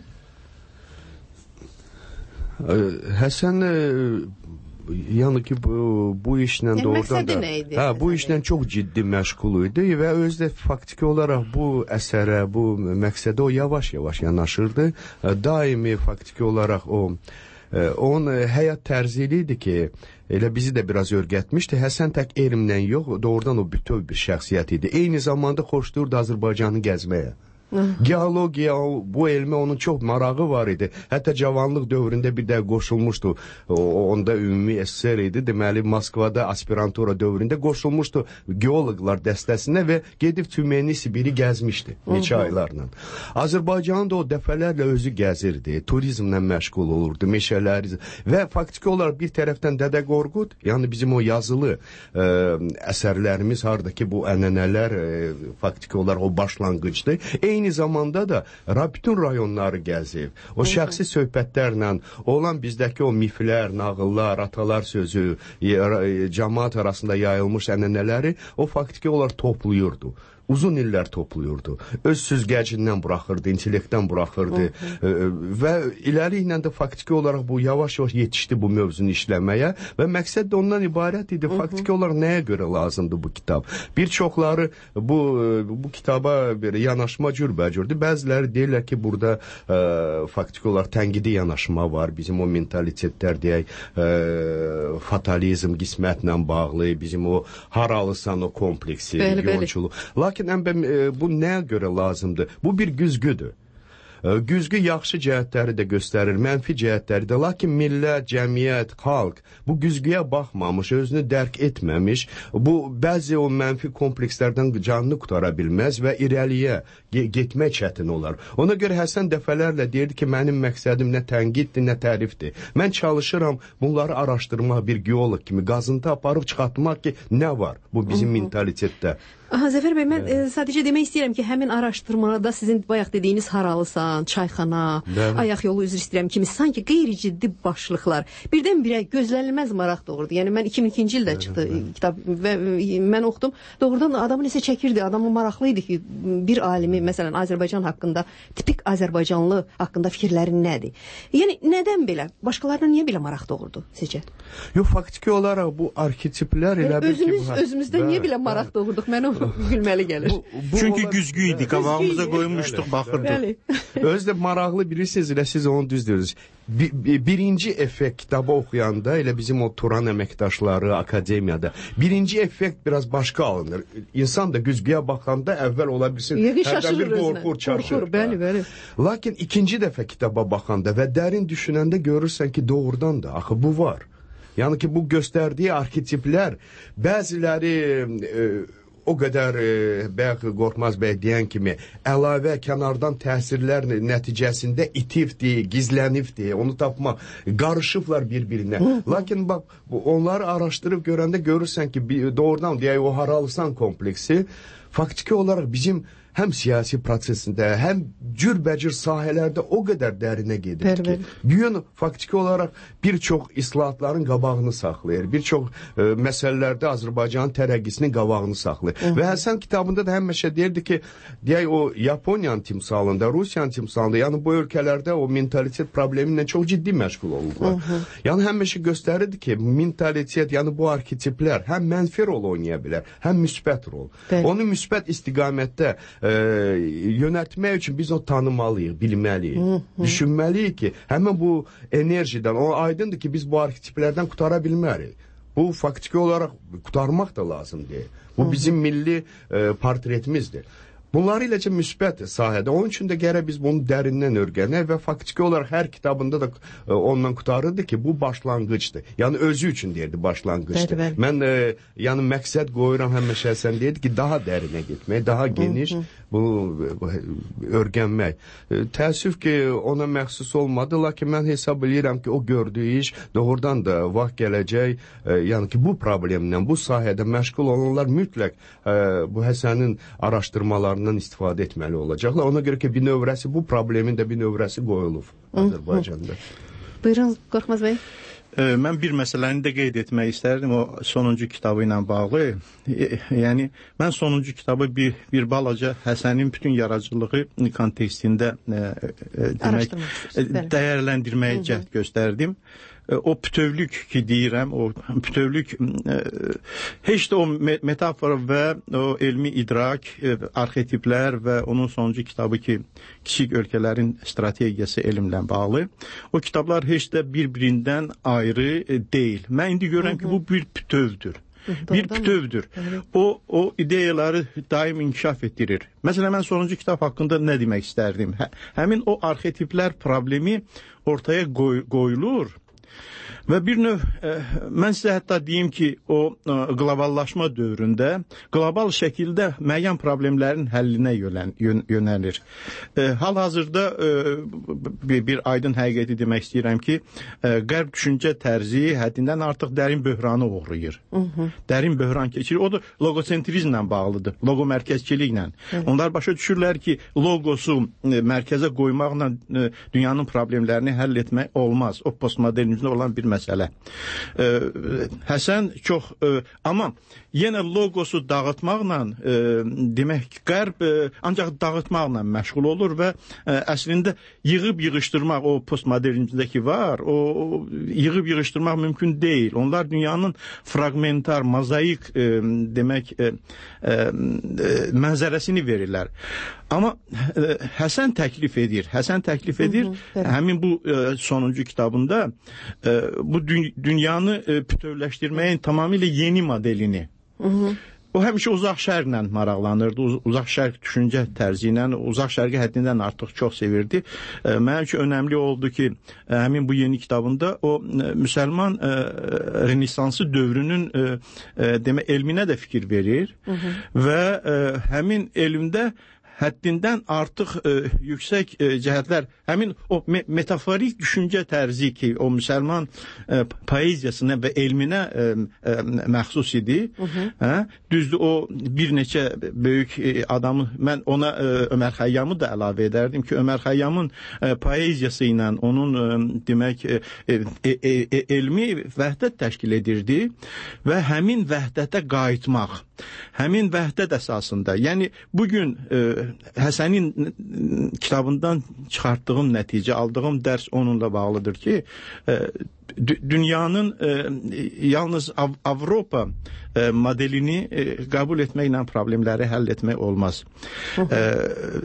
Həsən yəni ki bu, bu işlə yəni, doğrudan da neydi, hə, bu işlə çox ciddi məşğul idi və özü də faktiki olaraq bu əsərə, bu məqsədə o yavaş-yavaş yanaşırdı. Daimi faktiki olaraq o onun həyat tərzi idi ki, elə bizi də biraz örgətmişdi. Həsən tək elmlə yox, doğrudan o bütöv bir şəxsiyyət idi. Eyni zamanda xoşdurdu Azərbaycanı gəzməyə. Geologiya, bu elmə onun çox marağı var idi. Hətta cavanlıq dövründə bir də qoşulmuşdu. O, onda ümumi S S R idi. Deməli, Moskvada aspirantura dövründə qoşulmuşdu geoloqlar dəstəsinə və gedib Tümeni, Sibiri gəzmişdi neçə aylarla. Azərbaycanı da o dəfələrlə özü gəzirdi. Turizmlə məşğul olurdu, meşələri və faktiki olaraq bir tərəfdən Dədə Qorqud, yəni bizim o yazılı ə, əsərlərimiz hardakı bu ənənələr ə, faktiki olaraq o başlanğıcdır. Eyni eyni zamanda da bütün rayonları gəzib. O şəxsi söhbətlərlə olan bizdəki o miflər, nağıllar, atalar sözü, cəmaat arasında yayılmış ənənələri o faktiki olaraq toplayırdı. Uzun illər toplayırdı. Öz süzgəcindən buraxırdı, intellektdən buraxırdı e, və iləri ilə də faktiki olaraq bu yavaş-yavaş yetişdi bu mövzunu işləməyə və məqsəd də ondan ibarət idi. Faktiki olaraq nəyə görə lazımdır bu kitab? Bir çoxları bu bu kitaba bir yanaşma cürbəcürdür. Bəziləri deyirlər ki, burada e, faktiki olaraq tənqidi yanaşma var. Bizim o mentalitetlər deyək, e, fatalizm, qismətlə bağlı, bizim o haralısan o kompleksi, yolçuluq. Lakin bu nəyə görə lazımdır? Bu bir güzgüdür. Güzgü yaxşı cəhətləri də göstərir, mənfi cəhətləri də. Lakin millət, cəmiyyət, xalq bu güzgüyə baxmamış, özünü dərk etməmiş, bu bəzi o mənfi komplekslərdən canını qutara bilməz və irəliyə getmək çətin olar. Ona görə Həsən dəfələrlə deyirdi ki, mənim məqsədim nə tənqiddir, nə tərifdir. Mən çalışıram bunları araşdırmaq, bir geoloq kimi qazıntı aparıb çıxartmaq ki, nə var bu bizim mentalitetdə. Aha, Zəfər bəy, mən e, sadəcə demək istəyirəm ki, həmin araşdırmada sizin bayaq dediyiniz haralısan, çayxana, Bəli. ayaq yolu üzr istəyirəm kimi sanki qeyri-ciddi başlıqlar birdən-birə gözlənilməz maraq doğurdu. Yəni mən iki min ikinci ildə çıxdı Bəli. kitab və mən oxudum. Doğrudan adamı nəsə çəkirdi, adamı maraqlıydı ki, bir alimi, məsələn, Azərbaycan haqqında, tipik Azərbaycanlı haqqında fikirləri nədir? Yəni, nədən belə? Başqalarına niyə belə maraq doğurdu sizcə? Yox, faktiki olaraq bu arketiplər elə yəni, bir özümüz, ki... Bu, özümüzdə niyə belə maraq doğurduq? Mən o gülməli gəlir. Bu, bu Çünki güzgü idi, qabağımıza qoymuşduq, baxırdıq. Özü də maraqlı bilirsiniz, elə siz onu düz diyorsunuz. Bir, birinci effekt kitabı oxuyanda, elə bizim o Turan əməkdaşları akademiyada, birinci effekt biraz başqa alınır. İnsan da güzgüyə baxanda əvvəl ola bilsin, hərdən bir qorxur, çaşır. Bəli, bəli. Lakin ikinci dəfə kitaba baxanda və dərin düşünəndə görürsən ki, doğrudan da, axı bu var. Yəni ki, bu göstərdiyi arketiplər, bəziləri... E, o qədər e, bəq Qorxmaz bəy deyən kimi əlavə kənardan təsirlər nəticəsində itifdir, gizlənibdir, onu tapmaq, qarışıblar bir-birinə. Lakin bax, onları araşdırıb görəndə görürsən ki, doğrudan deyək o haralısan kompleksi faktiki olaraq bizim həm siyasi prosesində, həm cürbəcür sahələrdə o qədər dərinə gedir bəli, ki, güyün faktiki olaraq bir çox islahatların qabağını saxlayır, bir çox e, məsələlərdə Azərbaycanın tərəqqisinin qabağını saxlayır. Hı -hı. Və Həsən kitabında da həmişə deyirdi ki, deyək o Yaponiyanın timsalında, Rusiyanın timsalında, yəni bu ölkələrdə o mentalitet problemi ilə çox ciddi məşğul olurlar. Hı -hı. Yəni həmişə göstərirdi ki, mentalitet, yəni bu arketiplər həm mənfi rol oynaya bilər, həm müsbət rol. Bəli. Onu müsbət istiqamətdə E, yönəltmək üçün biz o tanımalıyıq, bilməliyik, hı -hı. düşünməliyik ki, həmin bu enerjidən, o aydındır ki, biz bu arketiplərdən qutara bilmərik. Bu faktiki olaraq qutarmaq da lazım deyil. Bu bizim milli e, portretimizdir. Bunları iləcə müsbət sahədə. Onun üçün də gərək biz bunu dərindən örgənək və faktiki olaraq hər kitabında da e, ondan qutarırdı ki, bu başlanğıcdır. Yəni özü üçün deyirdi başlanğıcdır. Bəli, bəli. Mən e, yəni məqsəd qoyuram həmişə Həsən deyirdi ki, daha dərinə getmək, daha geniş hı -hı. bu, bu örgənmək. E, təəssüf ki, ona məxsus olmadı, lakin mən hesab edirəm ki, o gördüyü iş doğrudan da vaxt gələcək, e, yəni ki, bu problemlə, bu sahədə məşğul olanlar mütləq e, bu Həsənin araşdırmalarını istifadə etməli olacaqlar. Ona görə ki, bir növrəsi, bu problemin də bir növrəsi qoyulub Azərbaycanda. Buyurun, Qorxmaz bəy. E, mən bir məsələni də qeyd etmək istərdim o sonuncu kitabı ilə bağlı. E, yəni, mən sonuncu kitabı bir, bir balaca Həsənin bütün yaradıcılığı kontekstində e, e, demək, e, dəyərləndirməyə cəhd göstərdim. O bütövlük ki deyirəm, o bütövlük e, heç də o metafor və o elmi idrak, e, arxetiplər və onun sonuncu kitabı ki, kiçik ölkələrin strategiyası elmlə bağlı. O kitablar heç də bir-birindən ayrı e, deyil. Mən indi görürəm ki, bu bir bütövdür. Bir bütövdür. O, o ideyaları daim inkişaf etdirir. Məsələn, mən sonuncu kitab haqqında nə demək istərdim? Hə, həmin o arxetiplər problemi ortaya qoy, qoyulur. Və bir növ, ə, mən sizə hətta deyim ki, o ə, qloballaşma dövründə qlobal şəkildə müəyyən problemlərin həllinə yönən, yön, yönəlir. Ə, hal-hazırda ə, bir, bir aydın həqiqəti demək istəyirəm ki, ə, qərb düşüncə tərzi həddindən artıq dərin böhranı uğrayır. Hı -hı. Dərin böhran keçirir. O da logosentrizmlə bağlıdır, logo mərkəzçiliklə. Hı. Onlar başa düşürlər ki, logosu ə, mərkəzə qoymaqla ə, dünyanın problemlərini həll etmək olmaz. O postmodernizmdə olan bir məsələ. Ə, Həsən çox, ə, amma yenə logosu dağıtmaqla, ə, demək ki, qərb ə, ancaq dağıtmaqla məşğul olur və ə, əslində yığıb yığışdırmaq o postmodernizmdəki var, o, o yığıb yığışdırmaq mümkün deyil. Onlar dünyanın fragmentar, mozaik ə, demək ə, ə, mənzərəsini verirlər. Amma ə, Həsən təklif edir, Həsən təklif edir, hı -hı, həmin bu ə, sonuncu kitabında ə, bu dü dünyanı ə, bütövləşdirməyin tamamilə yeni modelini. Hı -hı. O həmişə uzaq şərqlə maraqlanırdı, Uz uzaq şərq düşüncə tərzi ilə, uzaq şərqi həddindən artıq çox sevirdi. E, mənim üçün önəmli oldu ki, e, həmin bu yeni kitabında o e, müsəlman e, renesansı dövrünün e, e, demək elminə də fikir verir. Hı -hı. Və e, həmin elmdə həddindən artıq e, yüksək e, cəhətlər, həmin o me metaforik düşüncə tərzi ki, o müsəlman e, poeziyasına və elminə e, e, məxsus idi. Hı -hı. Hə? Düzdür, o bir neçə böyük e, adamı, mən ona e, Ömər Xəyyamı da əlavə edərdim ki, Ömər Xəyyamın e, poeziyası ilə onun e, demək e, e, e, elmi vəhdət təşkil edirdi və həmin vəhdətə qayıtmaq, həmin vəhdət əsasında, yəni bugün e, Həsənin kitabından çıxartdığım nəticə, aldığım dərs onunla bağlıdır ki, e, dünyanın e, yalnız Av Avropa e, modelini e, qəbul etməklə problemləri həll etmək olmaz. E, e,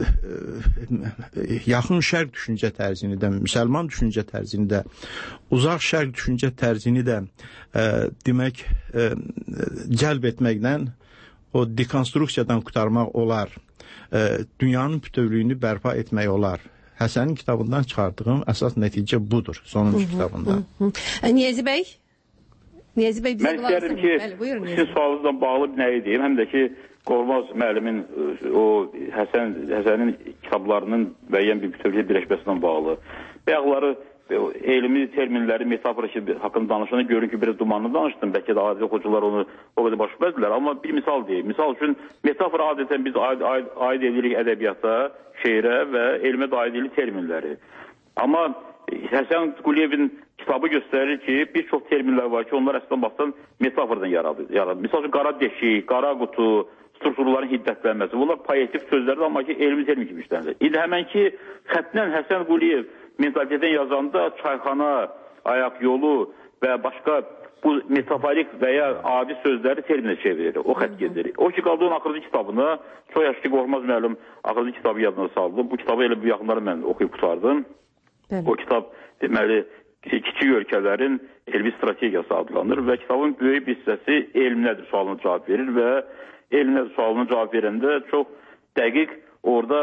yaxın şərq düşüncə tərzini də, müsəlman düşüncə tərzini də, uzaq şərq düşüncə tərzini də e, demək e, cəlb etməklə o dekonstruksiyadan qurtarmaq olar. E, dünyanın bütövlüyünü bərpa etmək olar. Həsənin kitabından çıxardığım əsas nəticə budur, sonuncu kitabında. Niyazi bəy? Niyazi bəy bizə mən istəyirəm ki, sizin sualınızla bağlı nəyi deyim, həm də ki, Qormaz müəllimin o Həsən, Həsənin kitablarının müəyyən bir bütövlüyə birləşməsindən bağlı. Bayaqları elmi terminləri, metafora haqqında danışanda görün ki, biraz dumanlı danışdım. Bəlkə də adi oxucular onu o qədər baş vermədilər. Amma bir misal deyim. Misal üçün, metafora adətən biz aid, aid, aid edirik ədəbiyyata, şeirə və elmə də aid edirik terminləri. Amma Həsən Quliyevin kitabı göstərir ki, bir çox terminlər var ki, onlar əslində baxsan metaforadan yaradır. Misal üçün, qara deşik, qara qutu, strukturların hiddətlənməsi. Bunlar poetik sözlərdir, amma ki, elmi termin kimi işlənir. İndi həmən ki, xətlə Həsən Quliyev mentalitetdən yazanda çayxana, ayaq yolu və başqa bu metaforik və ya adi sözləri terminə çevirir. O xət gedir. O ki, qaldı onun axırıncı kitabına, çox yaşlı Qormaz müəllim axırıncı kitabı yadına saldı. Bu kitabı elə bu yaxınları mən oxuyub qutardım. Bəli. O kitab deməli kiçik ölkələrin elmi strategiyası adlanır və kitabın böyük bir hissəsi elminədir sualına cavab verir və elminədir sualına cavab verəndə çox dəqiq orada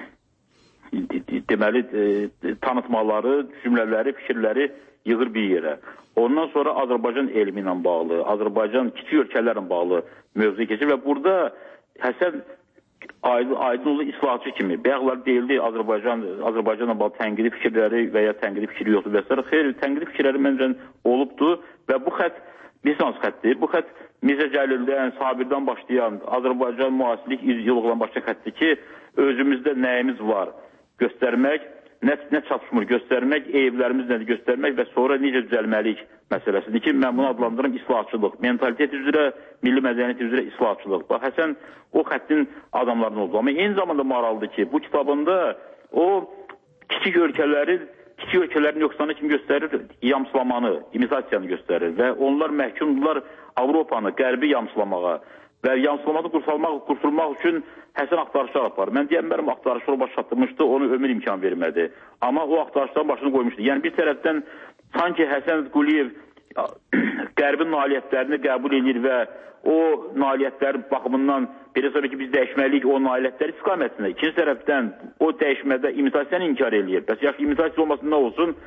deməli e, tanıtmaları, cümlələri, fikirləri yığır bir yerə. Ondan sonra Azərbaycan elmi ilə bağlı, Azərbaycan kiçik ölkələrlə bağlı mövzu keçir və burada Həsən aydın, aydın olur islahatçı kimi. Bayaqlar deyildi Azərbaycan, Azərbaycanla bağlı tənqidi fikirləri və ya tənqidi fikri yoxdur və s. Xeyr, tənqidi fikirləri məncə olubdur və bu xət lisans xətdir. Bu xət Mirzə Cəlildən, Sabirdən başlayan Azərbaycan müasirlik yıllıqdan başlayan xətdir ki, özümüzdə nəyimiz var göstərmək, nə, nə çatışmır göstərmək, eyiblərimiz nədir göstərmək və sonra necə düzəlməliyik məsələsidir ki, mən bunu adlandırırım islahatçılıq. Mentalitet üzrə, milli mədəniyyət üzrə islahatçılıq. Bax, Həsən o xəttin adamlarından oldu. Amma eyni zamanda maraqlıdır ki, bu kitabında o kiçik ölkələrin, kiçik ölkələrin yoxsanı kimi göstərir, yamsılamanı, imitasiyanı göstərir və onlar məhkumdular Avropanı, qərbi yamsılamağa və yamsılamanı qurtulmaq, qurtulmaq üçün Həsən axtarışlar aparır. Mən deyəm, mənim axtarışlar baş çatdırmışdı, onu ömür imkan vermədi. Amma o axtarışların başını qoymuşdu. Yəni bir tərəfdən sanki Həsən Quliyev qərbin nailiyyətlərini qəbul edir və o nailiyyətlər baxımından belə sonra ki, biz dəyişməliyik o nailiyyətlər istiqamətində. İkinci tərəfdən o dəyişmədə imitasiyanı inkar edir. Bəs yaxşı imitasiya olmasın nə olsun?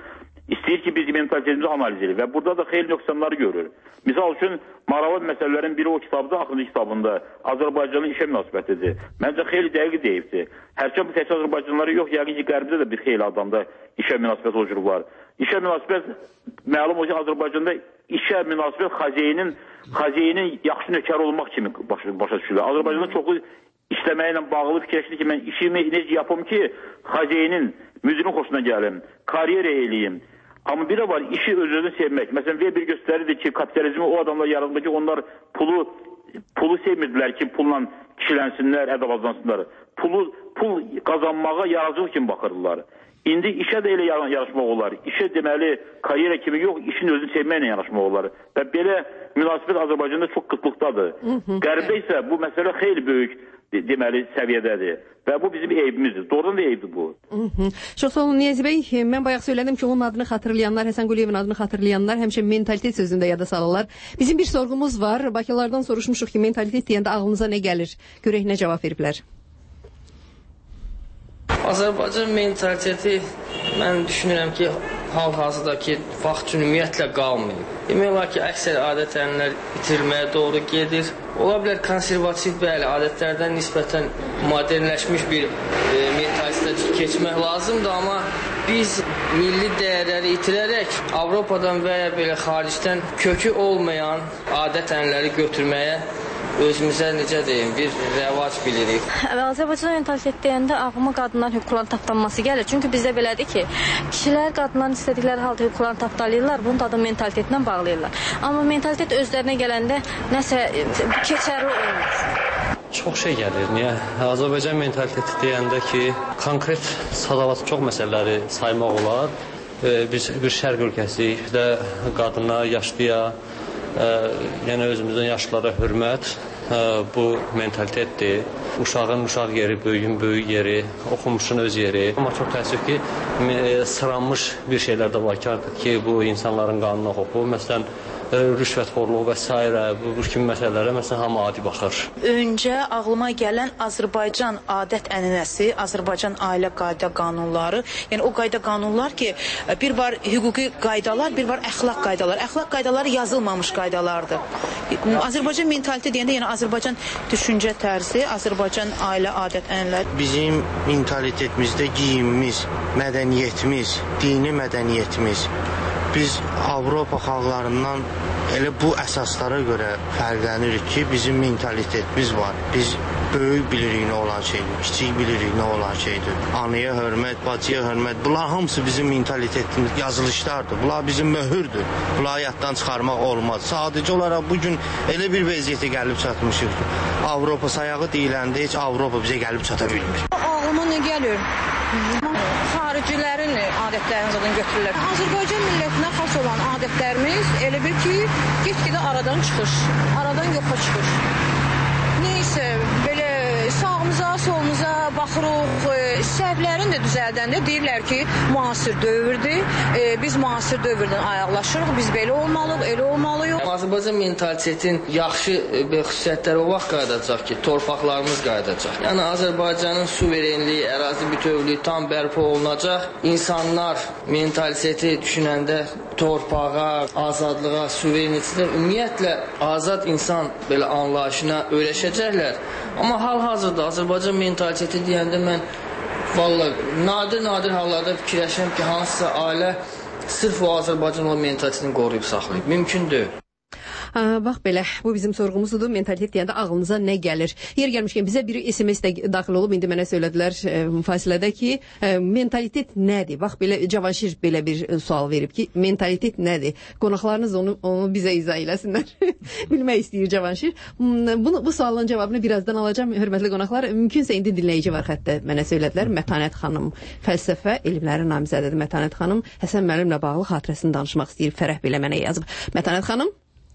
İstəyir ki, biz mentalitetimizi analiz edir və burada da xeyli nöqsanları görür. Misal üçün, maraqlı məsələlərin biri o kitabda, axırıncı kitabında Azərbaycanın işə münasibətidir. Məncə xeyli dəqiq deyibdir. Hərçə bu təkcə Azərbaycanları yox, yəqin ki, qərbdə də bir xeyli adamda işə münasibət o cür var. İşə münasibət, məlum o ki, Azərbaycanda işə münasibət xazeyinin, xazeyinin yaxşı nökər olmaq kimi başa, başa düşürlər. Azərbaycanda çoxlu işləməklə bağlı fikirləşdir ki, mən işimi necə yapım ki, xazeyinin, müzirin xoşuna gəlim, kariyer eləyim. Amma bir də var, işi öz-özünü sevmək. Məsələn, Weber göstərirdi ki, kapitalizmi o adamlar yaratıldı ki, onlar pulu pulu sevmirdilər ki, pulla kişilənsinlər, ədavazlansınlar. Pulu, pul qazanmağa yaradıcılıq kimi baxırdılar. İndi işə də elə yanaşmaq olar. İşə deməli, kariyera kimi yox, işin özünü sevməklə yanaşmaq olar. Və belə münasibət Azərbaycanda çox qıtlıqdadır. Qərbdə isə bu məsələ xeyli böyük deməli səviyyədədir. Və bu bizim eybimizdir. Doğrudan da eybdir bu. Hı -hı. Çox sağ olun Niyazi bəy. Mən bayaq söylədim ki, onun adını xatırlayanlar, Həsən Quliyevin adını xatırlayanlar həmişə mentalitet sözünü də yada salırlar. Bizim bir sorğumuz var. Bakılardan soruşmuşuq ki, mentalitet deyəndə ağlınıza nə gəlir? Görək nə cavab veriblər. Azərbaycan mentaliteti mən düşünürəm ki, hal-hazırdakı vaxt üçün ümumiyyətlə qalmayıb. Demək olar ki, əksər adət-ənənələr itirilməyə doğru gedir. Ola bilər konservativ bəli, adətlərdən nisbətən modernləşmiş bir e, mentalitetə keçmək lazımdır, amma biz milli dəyərləri itirərək Avropadan və ya belə xaricdən kökü olmayan adət-ənənələri götürməyə özümüzə necə deyim, bir rəvac bilirik. Azərbaycan mentalitet deyəndə ağlıma qadınların hüquqlarının tapdanması gəlir. Çünki bizdə belədir ki, kişilər qadınların istədikləri halda hüquqlarını tapdalayırlar, bunu da adam mentalitetlə bağlayırlar. Amma mentalitet özlərinə gələndə nəsə keçərli olmur. Çox şey gəlir. Niyə? Azərbaycan mentaliteti deyəndə ki, konkret sadalat çox məsələləri saymaq olar. Biz bir şərq ölkəsiyik, bir də qadına, yaşlıya, Ə, yəni özümüzün yaşlılara hörmət ə, bu mentalitetdir. Uşağın uşaq yeri, böyüyün böyük yeri, oxumuşun öz yeri. Amma çox təəssüf ki, sıranmış bir şeylər də var ki, artıq ki, bu insanların qanuna xoxu. Məsələn, rüşvətxorluq və s. bu, bu kimi məsələlərə məsələn hamı adi baxır. Öncə ağlıma gələn Azərbaycan adət-ənənəsi, Azərbaycan ailə qayda qanunları, yəni o qayda qanunlar ki, bir var hüquqi qaydalar, bir var əxlaq qaydalar. Əxlaq qaydaları yazılmamış qaydalardır. Azərbaycan mentalitet deyəndə, yəni Azərbaycan düşüncə tərzi, Azərbaycan ailə adət-ənənələri. Bizim mentalitetimizdə geyimimiz, mədəniyyətimiz, dini mədəniyyətimiz, biz Avropa xalqlarından elə bu əsaslara görə fərqlənirik ki, bizim mentalitetimiz var. Biz böyük bilirik nə olan şeydir, kiçik bilirik nə olan şeydir. Anaya hörmət, bacıya hörmət, bunlar hamısı bizim mentalitetimiz, yazılışlardır. Bunlar bizim möhürdür. Bunlar yaddan çıxarmaq olmaz. Sadəcə olaraq bugün elə bir vəziyyətə gəlib çatmışıq ki, Avropa sayağı deyiləndə heç Avropa bizə gəlib çata bilmir. Ağlıma nə gəlir? Xaricilərin adətlərini zaten götürürlər. Azərbaycan millətinə xas olan adətlərimiz elə bir ki, get-gedə aradan çıxış, aradan yoxa çıxış. Neysə, belə sağımıza, solumuza baxırıq, səhvlərin də düzəldəndə deyirlər ki, müasir dövrdür, e, biz müasir dövrdən ayaqlaşırıq, biz belə olmalıyıq, elə olmalıyıq. Azərbaycan mentalitetin yaxşı xüsusiyyətləri o vaxt qayıdacaq ki, torpaqlarımız qayıdacaq. Yəni Azərbaycanın suverenliyi, ərazi bütövlüyü tam bərpa olunacaq. İnsanlar mentaliteti düşünəndə torpağa, azadlığa, suverenitetə, ümumiyyətlə azad insan belə anlayışına öyrəşəcəklər. Amma hal-hazırda Azərbaycan mentaliteti deyəndə mən vallahi nadir-nadir hallarda fikirləşirəm ki, hansısa ailə sırf o Azərbaycan o mentalitetini qoruyub saxlayıb. Mümkün deyil. Bax belə, bu bizim sorğumuzdur. Mentalitet deyəndə ağlınıza nə gəlir? Yer gəlmişkən bizə bir S M S də daxil olub, indi mənə söylədilər e, fasilədə ki, e, mentalitet nədir? Bax belə Cavanşir belə bir e, sual verib ki, mentalitet nədir? Qonaqlarınız onu onu bizə izah eləsinlər. Bilmək istəyir Cavanşir. Bunu bu sualın cavabını birazdan alacağam, hörmətli qonaqlar. Mümkünsə indi dinləyici var xəttə, mənə söylədilər. Mətanət xanım, fəlsəfə elmləri namizədidir Mətanət xanım. Həsən müəllimlə bağlı xatirəsini danışmaq istəyir. Fərəh belə mənə yazıb. Mətanət xanım?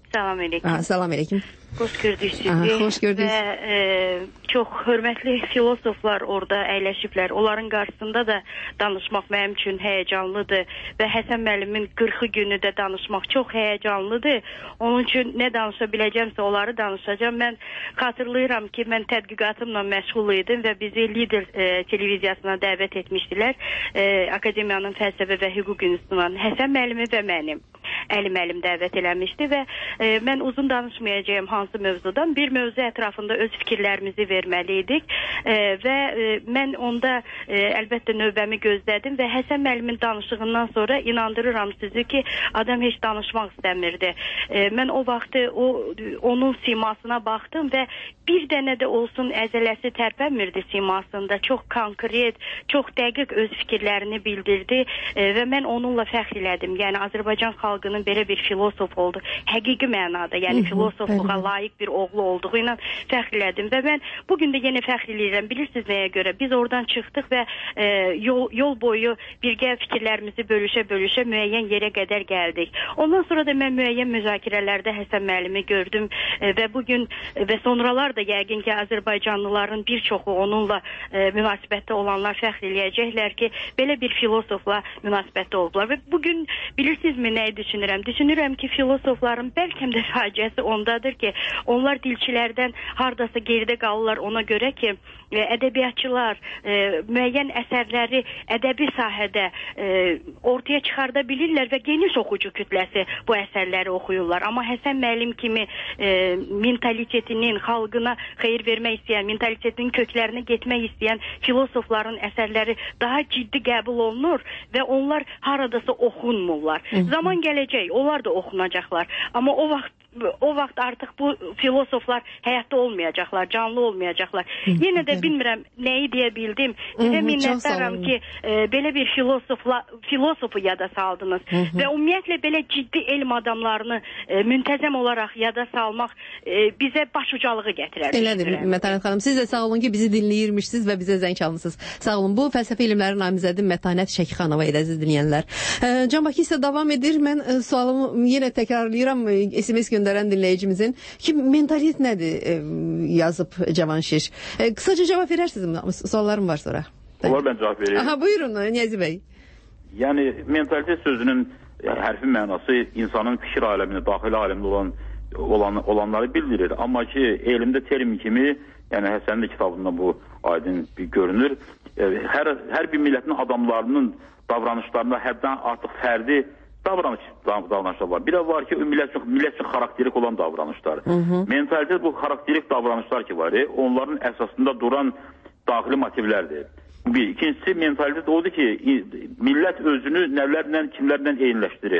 Salam aleyküm. Aha, salam aleyküm. Xoş gördük sizi. Aha, xoş gördük. Və e, çox hörmətli filosoflar orada əyləşiblər. Onların qarşısında da danışmaq mənim üçün həyəcanlıdır və Həsən müəllimin qırxı günü də danışmaq çox həyəcanlıdır. Onun üçün nə danışa biləcəmsə onları danışacağam. Mən xatırlayıram ki, mən tədqiqatımla məşğul idim və bizi Lider e, televiziyasına dəvət etmişdilər. E, Akademiyanın fəlsəfə və hüquq institutundan Həsən müəllimi və mənim. Əli müəllim dəvət eləmişdi və e, mən uzun danışmayacağım hansı mövzudan. Bir mövzu ətrafında öz fikirlərimizi verməli idik e, və e, mən onda e, əlbəttə növbəmi gözlədim və Həsən müəllimin danışığından sonra inandırıram sizi ki, adam heç danışmaq istəmirdi. E, mən o vaxtı o, onun simasına baxdım və bir dənə də olsun əzələsi tərpənmirdi simasında. Çox konkret, çox dəqiq öz fikirlərini bildirdi e, və mən onunla fəxr elədim. Yəni Azərbaycan xalqının belə bir filosof oldu. Həqiqi mənada, yəni filosofluğa layiq bir oğlu olduğu ilə fəxr elədim və mən bugün də yenə fəxr eləyirəm. Bilirsiniz nəyə görə? Biz oradan çıxdıq və e, yol, yol boyu birgə fikirlərimizi bölüşə-bölüşə müəyyən yerə qədər gəldik. Ondan sonra da mən müəyyən müzakirələrdə Həsən müəllimi gördüm e, və bugün e, və sonralar da yəqin ki, Azərbaycanlıların bir çoxu onunla e, münasibətdə olanlar fəxr eləyəcəklər ki, belə bir filosofla münasibətdə oldular. Və bugün bilirsinizmi nəyi düşünürəm? Düşünürəm ki, filosofların bəlkə də faciəsi ondadır ki, onlar dilçilərdən hardasa geridə qalırlar ona görə ki, e, ədəbiyyatçılar e, müəyyən əsərləri ədəbi sahədə e, ortaya çıxarda bilirlər və geniş oxucu kütləsi bu əsərləri oxuyurlar. Amma Həsən müəllim kimi e, mentalitetinin, xalqına xeyir vermək istəyən, mentalitetinin köklərinə getmək istəyən filosofların əsərləri daha ciddi qəbul olunur və onlar haradasa oxunmurlar. Zaman gələcək, onlar da oxunacaqlar. Amma o vaxt o vaxt artıq bu filosoflar həyatda olmayacaqlar, canlı olmayacaqlar. Yenə də bilmirəm nəyi deyə bildim. Sizə minnətdaram ki, e, belə bir filosofla, filosofu yada saldınız. Hı -hı. Və ümumiyyətlə belə ciddi elm adamlarını e, müntəzəm olaraq yada salmaq e, bizə başucalığı gətirər. Elədir, Mətanət xanım. Siz də sağ olun ki, bizi dinləyirmişsiniz və bizə zəng çalmışsınız. Sağ olun. Bu fəlsəfə elmləri namizədi Mətanət Şəkixanova idi, əziz dinləyənlər. E, Can Bakı isə davam edir. Mən e, sualımı yenə təkrarlayıram. E, S M S göndərən dinləyicimizin ki, mentalitet nədir e, yazıb Cavanşir. E, qısaca cavab verərsiniz, suallarım var sonra. Olar, mən cavab vereyim. Aha, buyurun Niyazi bəy. Yəni, mentalitet sözünün hərfi mənası insanın fikir aləmində, daxili aləmdə olan, olan olanları bildirir. Amma ki, elmdə termin kimi, yəni Həsənin də kitabında bu aydın bir görünür. E, hər, hər bir millətin adamlarının davranışlarında həddən artıq fərdi davranış, davranışlar var. Bir də var ki, millət üçün, millət üçün xarakterik olan davranışlar. Hı -hı. Mentalitet bu xarakterik davranışlar ki var, e, onların əsasında duran daxili motivlərdir. Bir. İkincisi, mentalitet odur ki, millət özünü nələrlə, kimlərlə eyniləşdirir.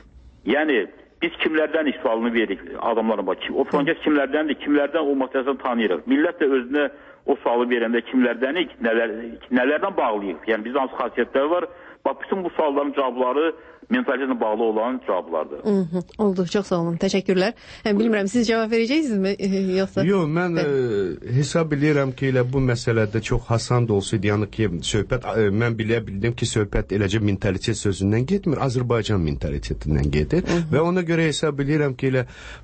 Yəni, biz kimlərdən sualını veririk adamlara bak. O filankəs kimlərdəndir, kimlərdən o məsələsini tanıyırıq. Millət də özünə o sualı verəndə kimlərdənik, nələr, nələrdən bağlıyıq. Yəni, bizdə hansı xasiyyətlər var. Bax, bütün bu sualların cavabları mentalitetlə bağlı olan cavablardır. Hı -hı. Oldu, çox sağ olun. Təşəkkürlər. Yəni, bilmirəm, siz cavab verəcəksinizmi? Yoxsa? Yox, mən e, hesab edirəm ki, elə bu məsələdə çox hasan da olsaydı, yəni ki, söhbət, e, mən bilə bildim ki, söhbət eləcə mentalitet sözündən getmir, Azərbaycan mentalitetindən gedir. Hı -hı. Və ona görə hesab edirəm ki, elə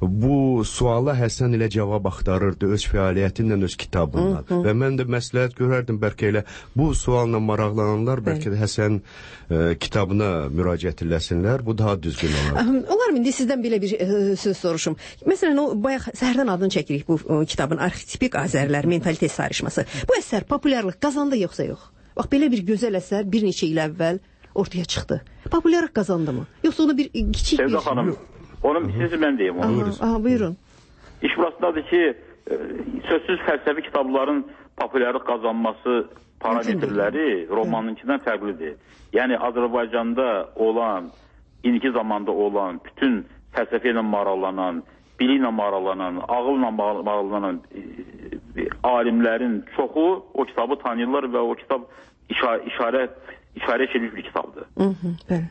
bu suala Həsən elə cavab axtarırdı öz fəaliyyətindən, öz kitabından. Hı -hı. Və mən də məsləhət görərdim, bəlkə elə bu sualla maraqlananlar, bəlkə də Həsən e, kitabına müraciət eləsinlər, bu daha düzgün olar. Olar mı, indi sizdən belə bir e, söz soruşum. Məsələn, o bayaq səhərdən adını çəkirik bu o, kitabın arxetipik Azərlər mentalitet sarışması. Bu əsər populyarlıq qazandı yoxsa yox? Bax, belə bir gözəl əsər bir neçə il əvvəl ortaya çıxdı. Populyarlıq qazandı mı? Yoxsa onu bir kiçik Sevda bir... xanım, onun sizi mən deyim. Onu. Aha, aha, buyurun. İş burasındadır ki, e, sözsüz fəlsəfi kitabların populyarlıq qazanması parametrləri romanınkindən fərqlidir. Yəni, Azərbaycanda olan, indiki zamanda olan, bütün fəlsəfə ilə maraqlanan, bili ilə maraqlanan, ağılla maraqlanan e, alimlərin çoxu o kitabı tanıyırlar və o kitab işarə, işarə, işarə edilmiş bir kitabdır. Hı -hı, bəli.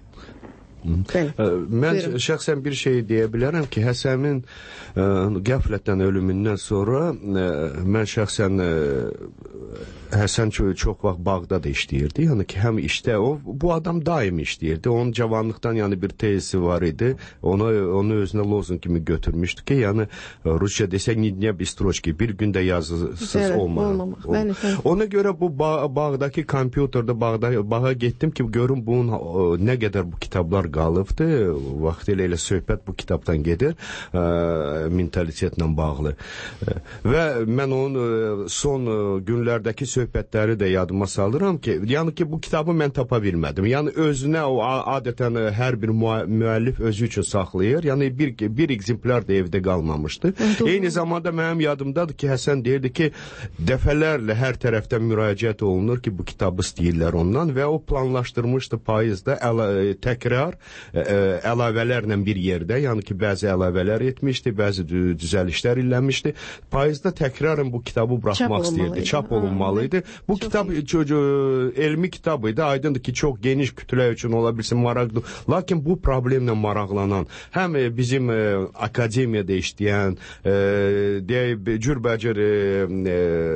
Bəli. Mən Buyurun. şəxsən bir şey deyə bilərəm ki, Həsənin ə, qəflətən ölümündən sonra ə, mən şəxsən ə, Həsən çox, çox vaxt bağda da işləyirdi. Yəni ki, həm işdə o bu adam daim işləyirdi. Onun cavanlıqdan yəni bir tezisi var idi. Onu onu özünə lozun kimi götürmüşdü ki, yəni Rusça desək ni dня без строчки, bir gündə yazısız Evet, olmayan. olmamaq. Bəli, bəli. Ona görə bu bağ, bağdakı kompüterdə bağda bağa getdim ki, görüm bunun o, nə qədər bu kitablar qalıbdı. Vaxtilə elə söhbət bu kitabdan gedir, ə, mentalitetlə bağlı. Ə, və mən onun ə, son ə, günlərdəki söhbətləri də yadıma salıram ki, yəni ki, bu kitabı mən tapa bilmədim. Yəni özünə o adətən hər bir müəllif özü üçün saxlayır. Yəni bir bir ekzemplar da evdə qalmamışdı. Eyni zamanda mənim yadımdadır ki, Həsən deyirdi ki, dəfələrlə hər tərəfdən müraciət olunur ki, bu kitabı istəyirlər ondan və o planlaşdırmışdı payızda əla, təkrar ə, əlavələrlə bir yerdə, yəni ki, bəzi əlavələr etmişdi, bəzi düzəlişlər eləmişdi. Payızda təkrarən bu kitabı buraxmaq istəyirdi, çap olunmalı idi. Bu çok kitab çocuğu, elmi kitab idi. Aydındır ki, çox geniş kütlə üçün ola bilsin maraqlı. Lakin bu problemlə maraqlanan, həm bizim e, akademiyada işləyən, e, deyək, cürbəcür e, e,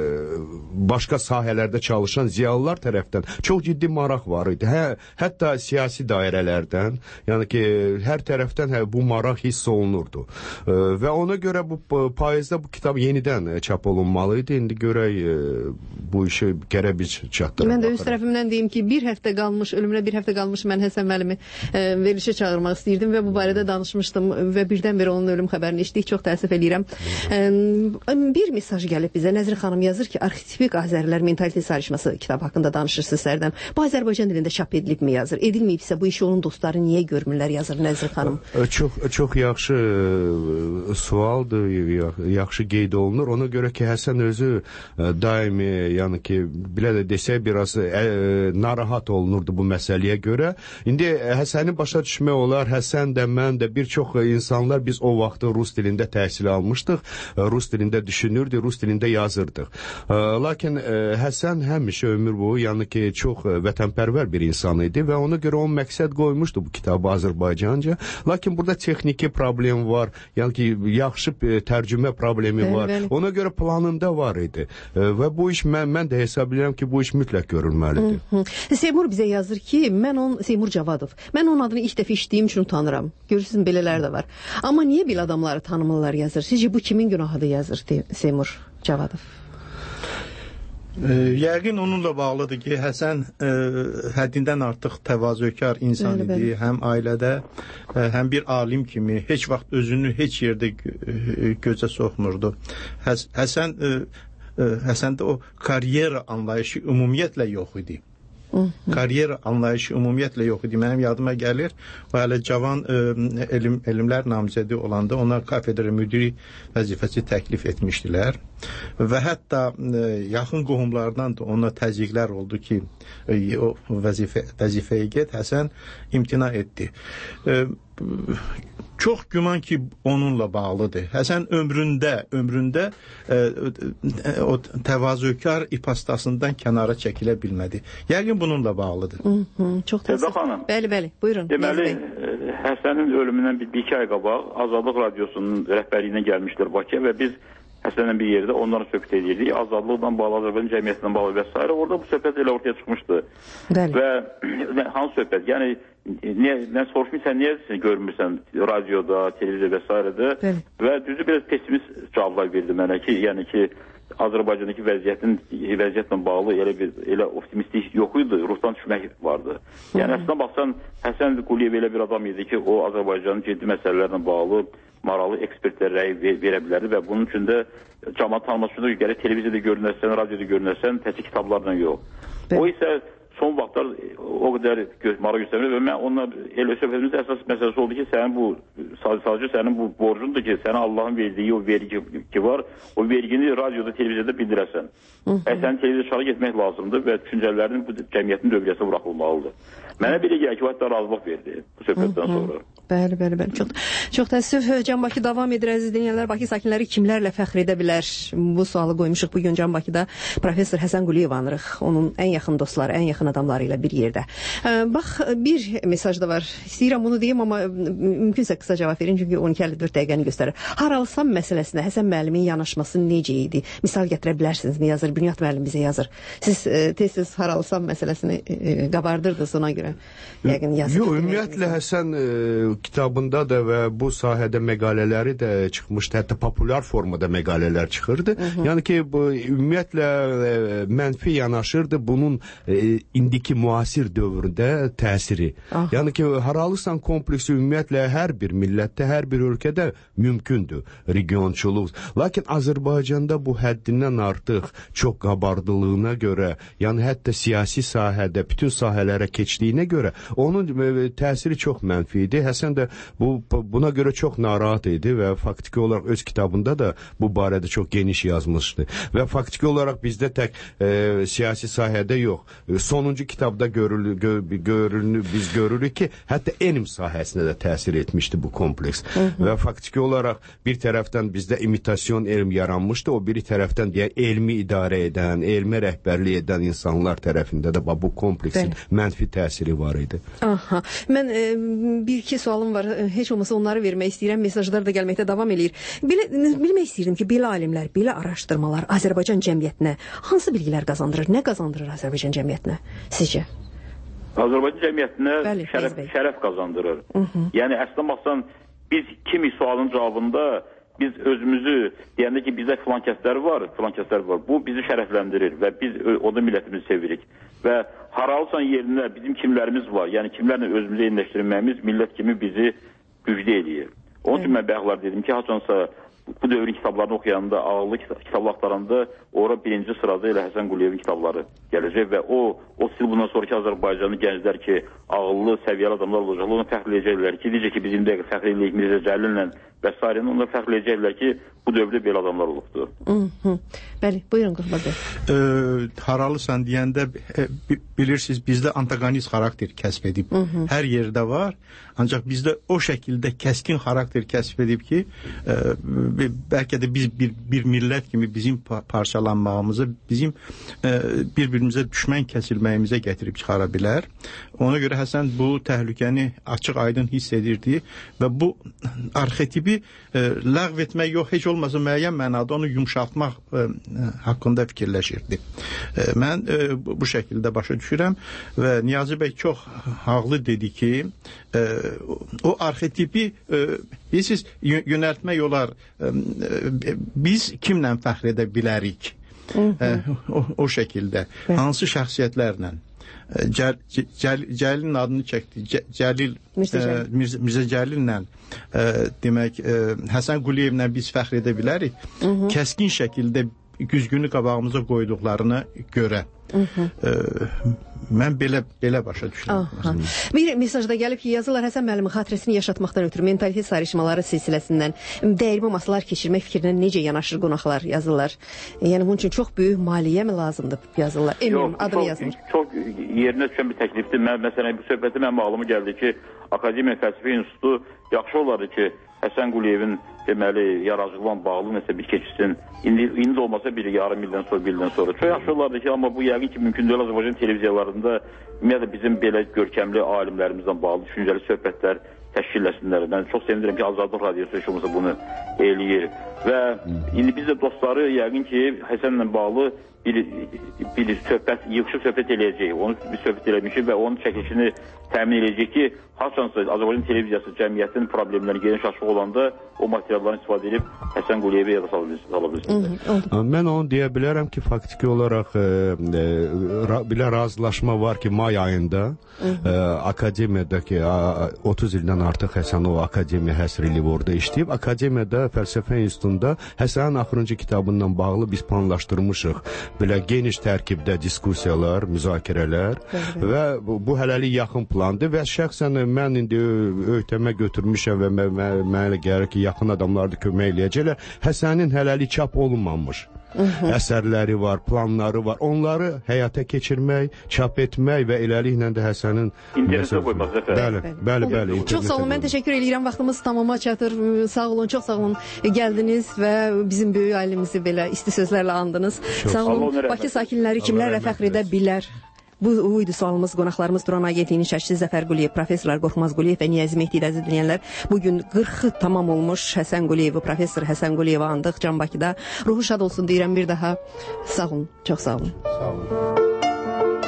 başqa sahələrdə çalışan ziyalılar tərəfdən çox ciddi maraq var idi. Hə, hətta siyasi dairələrdən, yəni ki, hər tərəfdən hə, bu maraq hiss olunurdu. E, və ona görə bu payızda bu kitab yenidən çap olunmalı idi. İndi görək e, bu işi gərək biz çatdıraq. Mən də öz tərəfimdən deyim ki, bir həftə qalmış, ölümünə bir həftə qalmış mən Həsən müəllimi e, verilişə çağırmaq istəyirdim və bu barədə danışmışdım və birdən-birə onun ölüm xəbərini eşitdik. Çox təəssüf eləyirəm. E, bir mesaj gəlib bizə. Nəzrin xanım yazır ki, arxetipik Azərilər mentalitet sarışması kitab haqqında danışırsınız sərdən. Bu Azərbaycan dilində çap edilibmi yazır? Edilməyibsə bu işi onun dostları niyə görmürlər yazır Nəzrin xanım? Çox çox yaxşı sualdır, yaxşı qeyd olunur. Ona görə ki, Həsən özü daimi, yəni ki, belə də desək biraz ə, narahat olunurdu bu məsələyə görə. İndi Həsəni başa düşmək olar. Həsən də, mən də, bir çox insanlar biz o vaxtı rus dilində təhsil almışdıq. Rus dilində düşünürdük, rus dilində yazırdıq. Lakin Həsən həmişə ömür boyu, yəni ki, çox vətənpərvər bir insan idi və ona görə o məqsəd qoymuşdu bu kitabı Azərbaycanca. Lakin burada texniki problem var, yəni ki, yaxşı tərcümə problemi var. Bəli, bəli. Ona görə planında var idi. Və bu iş mən, mən də hesab edirəm ki, bu iş mütləq görülməlidir. Hı -hı. Seymur bizə yazır ki, mən on Seymur Cavadov. Mən onun adını ilk dəfə eşitdiyim üçün utanıram. Görürsünüz, belələr də var. Amma niyə belə adamları tanımırlar yazır? Sizcə bu kimin günahıdır yazır Seymur Cavadov? E, yəqin onunla bağlıdır ki, Həsən e, həddindən artıq təvazökar insan bəli, idi. Bəli. Həm ailədə, e, həm bir alim kimi heç vaxt özünü heç yerdə e, gözə soxmurdu. Həs Həsən e, e, Həsəndə o karyera anlayışı ümumiyyətlə yox idi. Karyera anlayışı ümumiyyətlə yox idi. Mənim yadıma gəlir, o hələ cavan e, elm, elmlər namizədi olanda ona kafedra müdiri vəzifəsi təklif etmişdilər. Və hətta e, yaxın qohumlardan da ona təzyiqlər oldu ki, e, o vəzifə, vəzifəyə get. Həsən imtina etdi. E, Çox güman ki, onunla bağlıdır. Həsən ömründə, ömründə e, e, o təvazökar ipastasından kənara çəkilə bilmədi. Yəqin bununla bağlıdır. Hı -hı, çox təəssüf. Bəli, bəli, buyurun. Deməli, Həsənin ölümündən bir, bir iki ay qabaq Azadlıq Radiosunun rəhbərliyinə gəlmişdir Bakıya və biz Həsənlə bir yerdə onların söhbət edirdik. Azadlıqla bağlı, Azərbaycan cəmiyyətindən bağlı və s. Orada bu söhbət elə ortaya çıxmışdı. Bəli. Və hansı söhbət? Yəni, niyə, mən soruşmuşsan, niyə görmürsən radioda, televiziyada və s. Və düzü biraz pessimist cavablar verdi mənə ki, yəni ki, Azərbaycandakı vəziyyətin vəziyyətlə bağlı elə bir elə optimistlik yox idi, ruhdan düşmək vardı. Yəni əslində baxsan, Həsən Quliyev elə bir adam idi ki, o Azərbaycanın ciddi məsələlərlə bağlı maraqlı ekspertlər rəy verə bilərdi və bunun üçün də cəmaət tanıması üçün də gərək televiziyada görünəsən, radioda görünəsən, təkcə kitablarla yox. Bəli. O isə son vaxtlar o qədər maraq göstərmir və mən onunla elə söhbətimizdə əsas məsələsi oldu ki, sənin bu sadəcə sənin bu borcundur ki, sənə Allahın verdiyi o vergi ki var, o vergini radioda, televiziyada bildirəsən. Ə, sənin televiziyada çağı getmək lazımdır və düşüncələrin bu cəmiyyətin dövriyyəsinə buraxılmalıdır. Mənə belə gəlir ki, o hətta razılıq verdi bu söhbətdən sonra. Bəli, bəli, bəli. Çox çox təəssüf. Can Bakı davam edir əziz dinləyənlər. Bakı sakinləri kimlərlə fəxr edə bilər? Bu sualı qoymuşuq bu gün Can Bakıda. Professor Həsən Quliyev anırıq. Onun ən yaxın dostları, ən yaxın adamları ilə bir yerdə. Bax, bir mesaj da var. İstəyirəm bunu deyim, amma mümkünsə qısa cavab verin, çünki on iki əlli dörd dəqiqəni göstərir. Haralsam məsələsinə Həsən müəllimin yanaşması necə idi? Misal gətirə bilərsiniz, nə yazır? Bünyat müəllim bizə yazır. Siz tez-tez haralsam məsələsini qabardırdınız ona görə. Yəqin yazır. Yox, ümumiyyətlə Həsən e, kitabında da və bu sahədə məqalələri də çıxmışdı, hətta populyar formada məqalələr çıxırdı. Hı -hı. Yəni ki, bu ümumiyyətlə e, mənfi yanaşırdı bunun e, indiki müasir dövrdə təsiri. Ah. Yəni ki, haralıysan kompleksi ümumiyyətlə hər bir millətdə, hər bir ölkədə mümkündür regionçuluq. Lakin Azərbaycanda bu həddindən artıq çox qabardılığına görə, yəni hətta siyasi sahədə bütün sahələrə keçdiyinə görə onun e, təsiri çox mənfi idi. Həsən də bu buna görə çox narahat idi və faktiki olaraq öz kitabında da bu barədə çox geniş yazmışdı. Və faktiki olaraq bizdə tək e, siyasi sahədə yox. E, sonuncu kitabda görülür, gö, görülür, biz görürük ki, hətta elm sahəsinə də təsir etmişdi bu kompleks. Hı -hı. Və faktiki olaraq bir tərəfdən bizdə imitasyon elm yaranmışdı, o biri tərəfdən deyək elmi idarə edən, elmə rəhbərlik edən insanlar tərəfində də bu kompleksin Bəli. mənfi təsiri var idi. Aha. Mən e, bir iki sualım var. Heç olmasa onları vermək istəyirəm. Mesajlar da gəlməkdə davam eləyir. Belə, bilmək istəyirdim ki, belə alimlər, belə araşdırmalar Azərbaycan cəmiyyətinə hansı bilgilər qazandırır? Nə qazandırır Azərbaycan cəmiyyətinə sizcə? Azərbaycan cəmiyyətinə Bəli, şərəf, şərəf qazandırır. Hı -hı. Yəni, əslində baxsan, biz kimi sualın cavabında biz özümüzü, deyəndə ki, bizdə filan kəslər var, filan kəslər var. Bu bizi şərəfləndirir və biz o da millətimizi sevirik. Və haralısan yerində bizim kimlərimiz var. Yəni, kimlərlə özümüzü eyniləşdirməyimiz millət kimi bizi güclü eləyir. Onun üçün mən bəxtlar dedim ki, haçansa bu dövrün kitablarını oxuyanda, ağıllı kitablar axtaranda ora birinci sırada elə Həsən Quliyevin kitabları gələcək və o, o stil bundan sonraki Azərbaycanlı gənclər ki, ağıllı, səviyyəli adamlar olacaq, ona fəxr edəcəklər ki, necə ki, bizim də fəxr edəcək Mirzə Cəlillə və s. Onlar fəxr edəcəklər ki, bu dövrdə belə adamlar olubdur. Bəli, buyurun Qurban bəy. E, haralısan deyəndə e, bilirsiniz, bizdə antagonist xarakter kəsb edib. Hı -hı. Hər yerdə var, ancaq bizdə o şəkildə kəskin xarakter kəsb edib ki, e, bəlkə də biz bir, bir millət kimi bizim parçalanmağımızı, bizim e, bir-birimizə düşmən kəsilməyimizə gətirib çıxara bilər. Ona görə Həsən bu təhlükəni açıq aydın hiss edirdi və bu arxetipi e, ləğv etmək yox, heç olmasa müəyyən mənada onu yumşaltmaq e, haqqında fikirləşirdi. E, mən e, bu, bu şəkildə başa düşürəm və Niyazi bəy çox haqlı dedi ki, e, o arxetipi e, bilirsiniz, yönəltmək olar. E, e, biz kimlə fəxr edə bilərik? E, o, o şəkildə. Hı. Hansı şəxsiyyətlərlə? Cəl, Cəl, Cəlilin adını çəkdi. Cəlil, Mirzə Cəlil. E, Mirzə, Mirzə Cəlillə e, demək, e, Həsən Quliyevlə biz fəxr edə bilərik. Hı -hı. Kəskin şəkildə güzgünü qabağımıza qoyduqlarına görə. Hı -hı. E, mən belə belə başa düşürəm. Bir mesajda gəlib ki, yazılar Həsən müəllimin xatirəsini yaşatmaqdan ötürü mentalitet sarışmaları silsiləsindən dəyirmi masalar keçirmək fikrinə necə yanaşır qonaqlar yazırlar. Yəni bunun üçün çox böyük maliyyə mi lazımdır yazırlar? Eminim adını yazmır. Çox yerinə düşən bir təklifdir. Mən məsələn bu söhbəti mənim ağlıma gəldi ki, Akademiya Fəlsəfə İnstitutu yaxşı olardı ki, Həsən Quliyevin deməli yaradıcılıqla bağlı nəsə bir keçsin. İndi, indi olmasa bir yarım ildən sonra, bir ildən sonra. Çox yaxşı olardı ki, amma bu yəqin ki, mümkün deyil. Azərbaycan televiziyalarında ümumiyyətlə bizim belə görkəmli alimlərimizlə bağlı düşüncəli söhbətlər təşkilləsinlər. Mən çox sevindirəm ki, Azadlıq Radiosu heç olmasa bunu eləyir. Və indi biz də dostları yəqin ki, Həsənlə bağlı bir, bir söhbət, yığışıb söhbət eləyəcək. Onu bir söhbət eləmişik və onun çəkilişini təmin eləyəcək ki, haçansa Azərbaycan televiziyası cəmiyyətin problemləri geniş açıq olanda o materiallarını istifadə edib Həsən Quliyevi yada sala bilirsiniz. Mən onu deyə bilərəm ki, faktiki olaraq e, e, ra, belə razılaşma var ki, may ayında e, akademiyadakı otuz ildən artıq Həsən o akademiya həsr eləyib orada işləyib. Akademiyada Fəlsəfə İnstitutunda Həsənin axırıncı kitabından bağlı biz planlaşdırmışıq. Belə geniş tərkibdə diskussiyalar, müzakirələr və bu, bu hələlik yaxın plandır və şəxsən mən indi öhdəmə götürmüşəm və mənə gəlir ki, yaxın adamlar da kömək eləyəcəklər. Həsənin hələlik çap olunmamış. əsərləri var, planları var. Onları həyata keçirmək, çap etmək və eləliklə də Həsənin internetə qoymaq zəfər. Bəli, bəli, bəli. Çox sağ olun. Mən təşəkkür edirəm. Vaxtımız tamama çatır. Sağ olun, çox sağ olun. Gəldiniz və bizim böyük ailemizi belə isti sözlərlə andınız. Sağ olun. Bakı sakinləri kimlərlə fəxr edə bilər? Bu, bu idi sualımız. Qonaqlarımız Duran Agentliyinin şəşçisi Zəfər Quliyev, professorlar Qorxmaz Quliyev və Niyazi Mehdi əziz dinləyənlər. Bugün qırxı tamam olmuş Həsən Quliyevi, professor Həsən Quliyevi andıq Can Bakıda. Ruhu şad olsun deyirəm bir daha. Sağ olun, çox sağ olun. Sağ olun.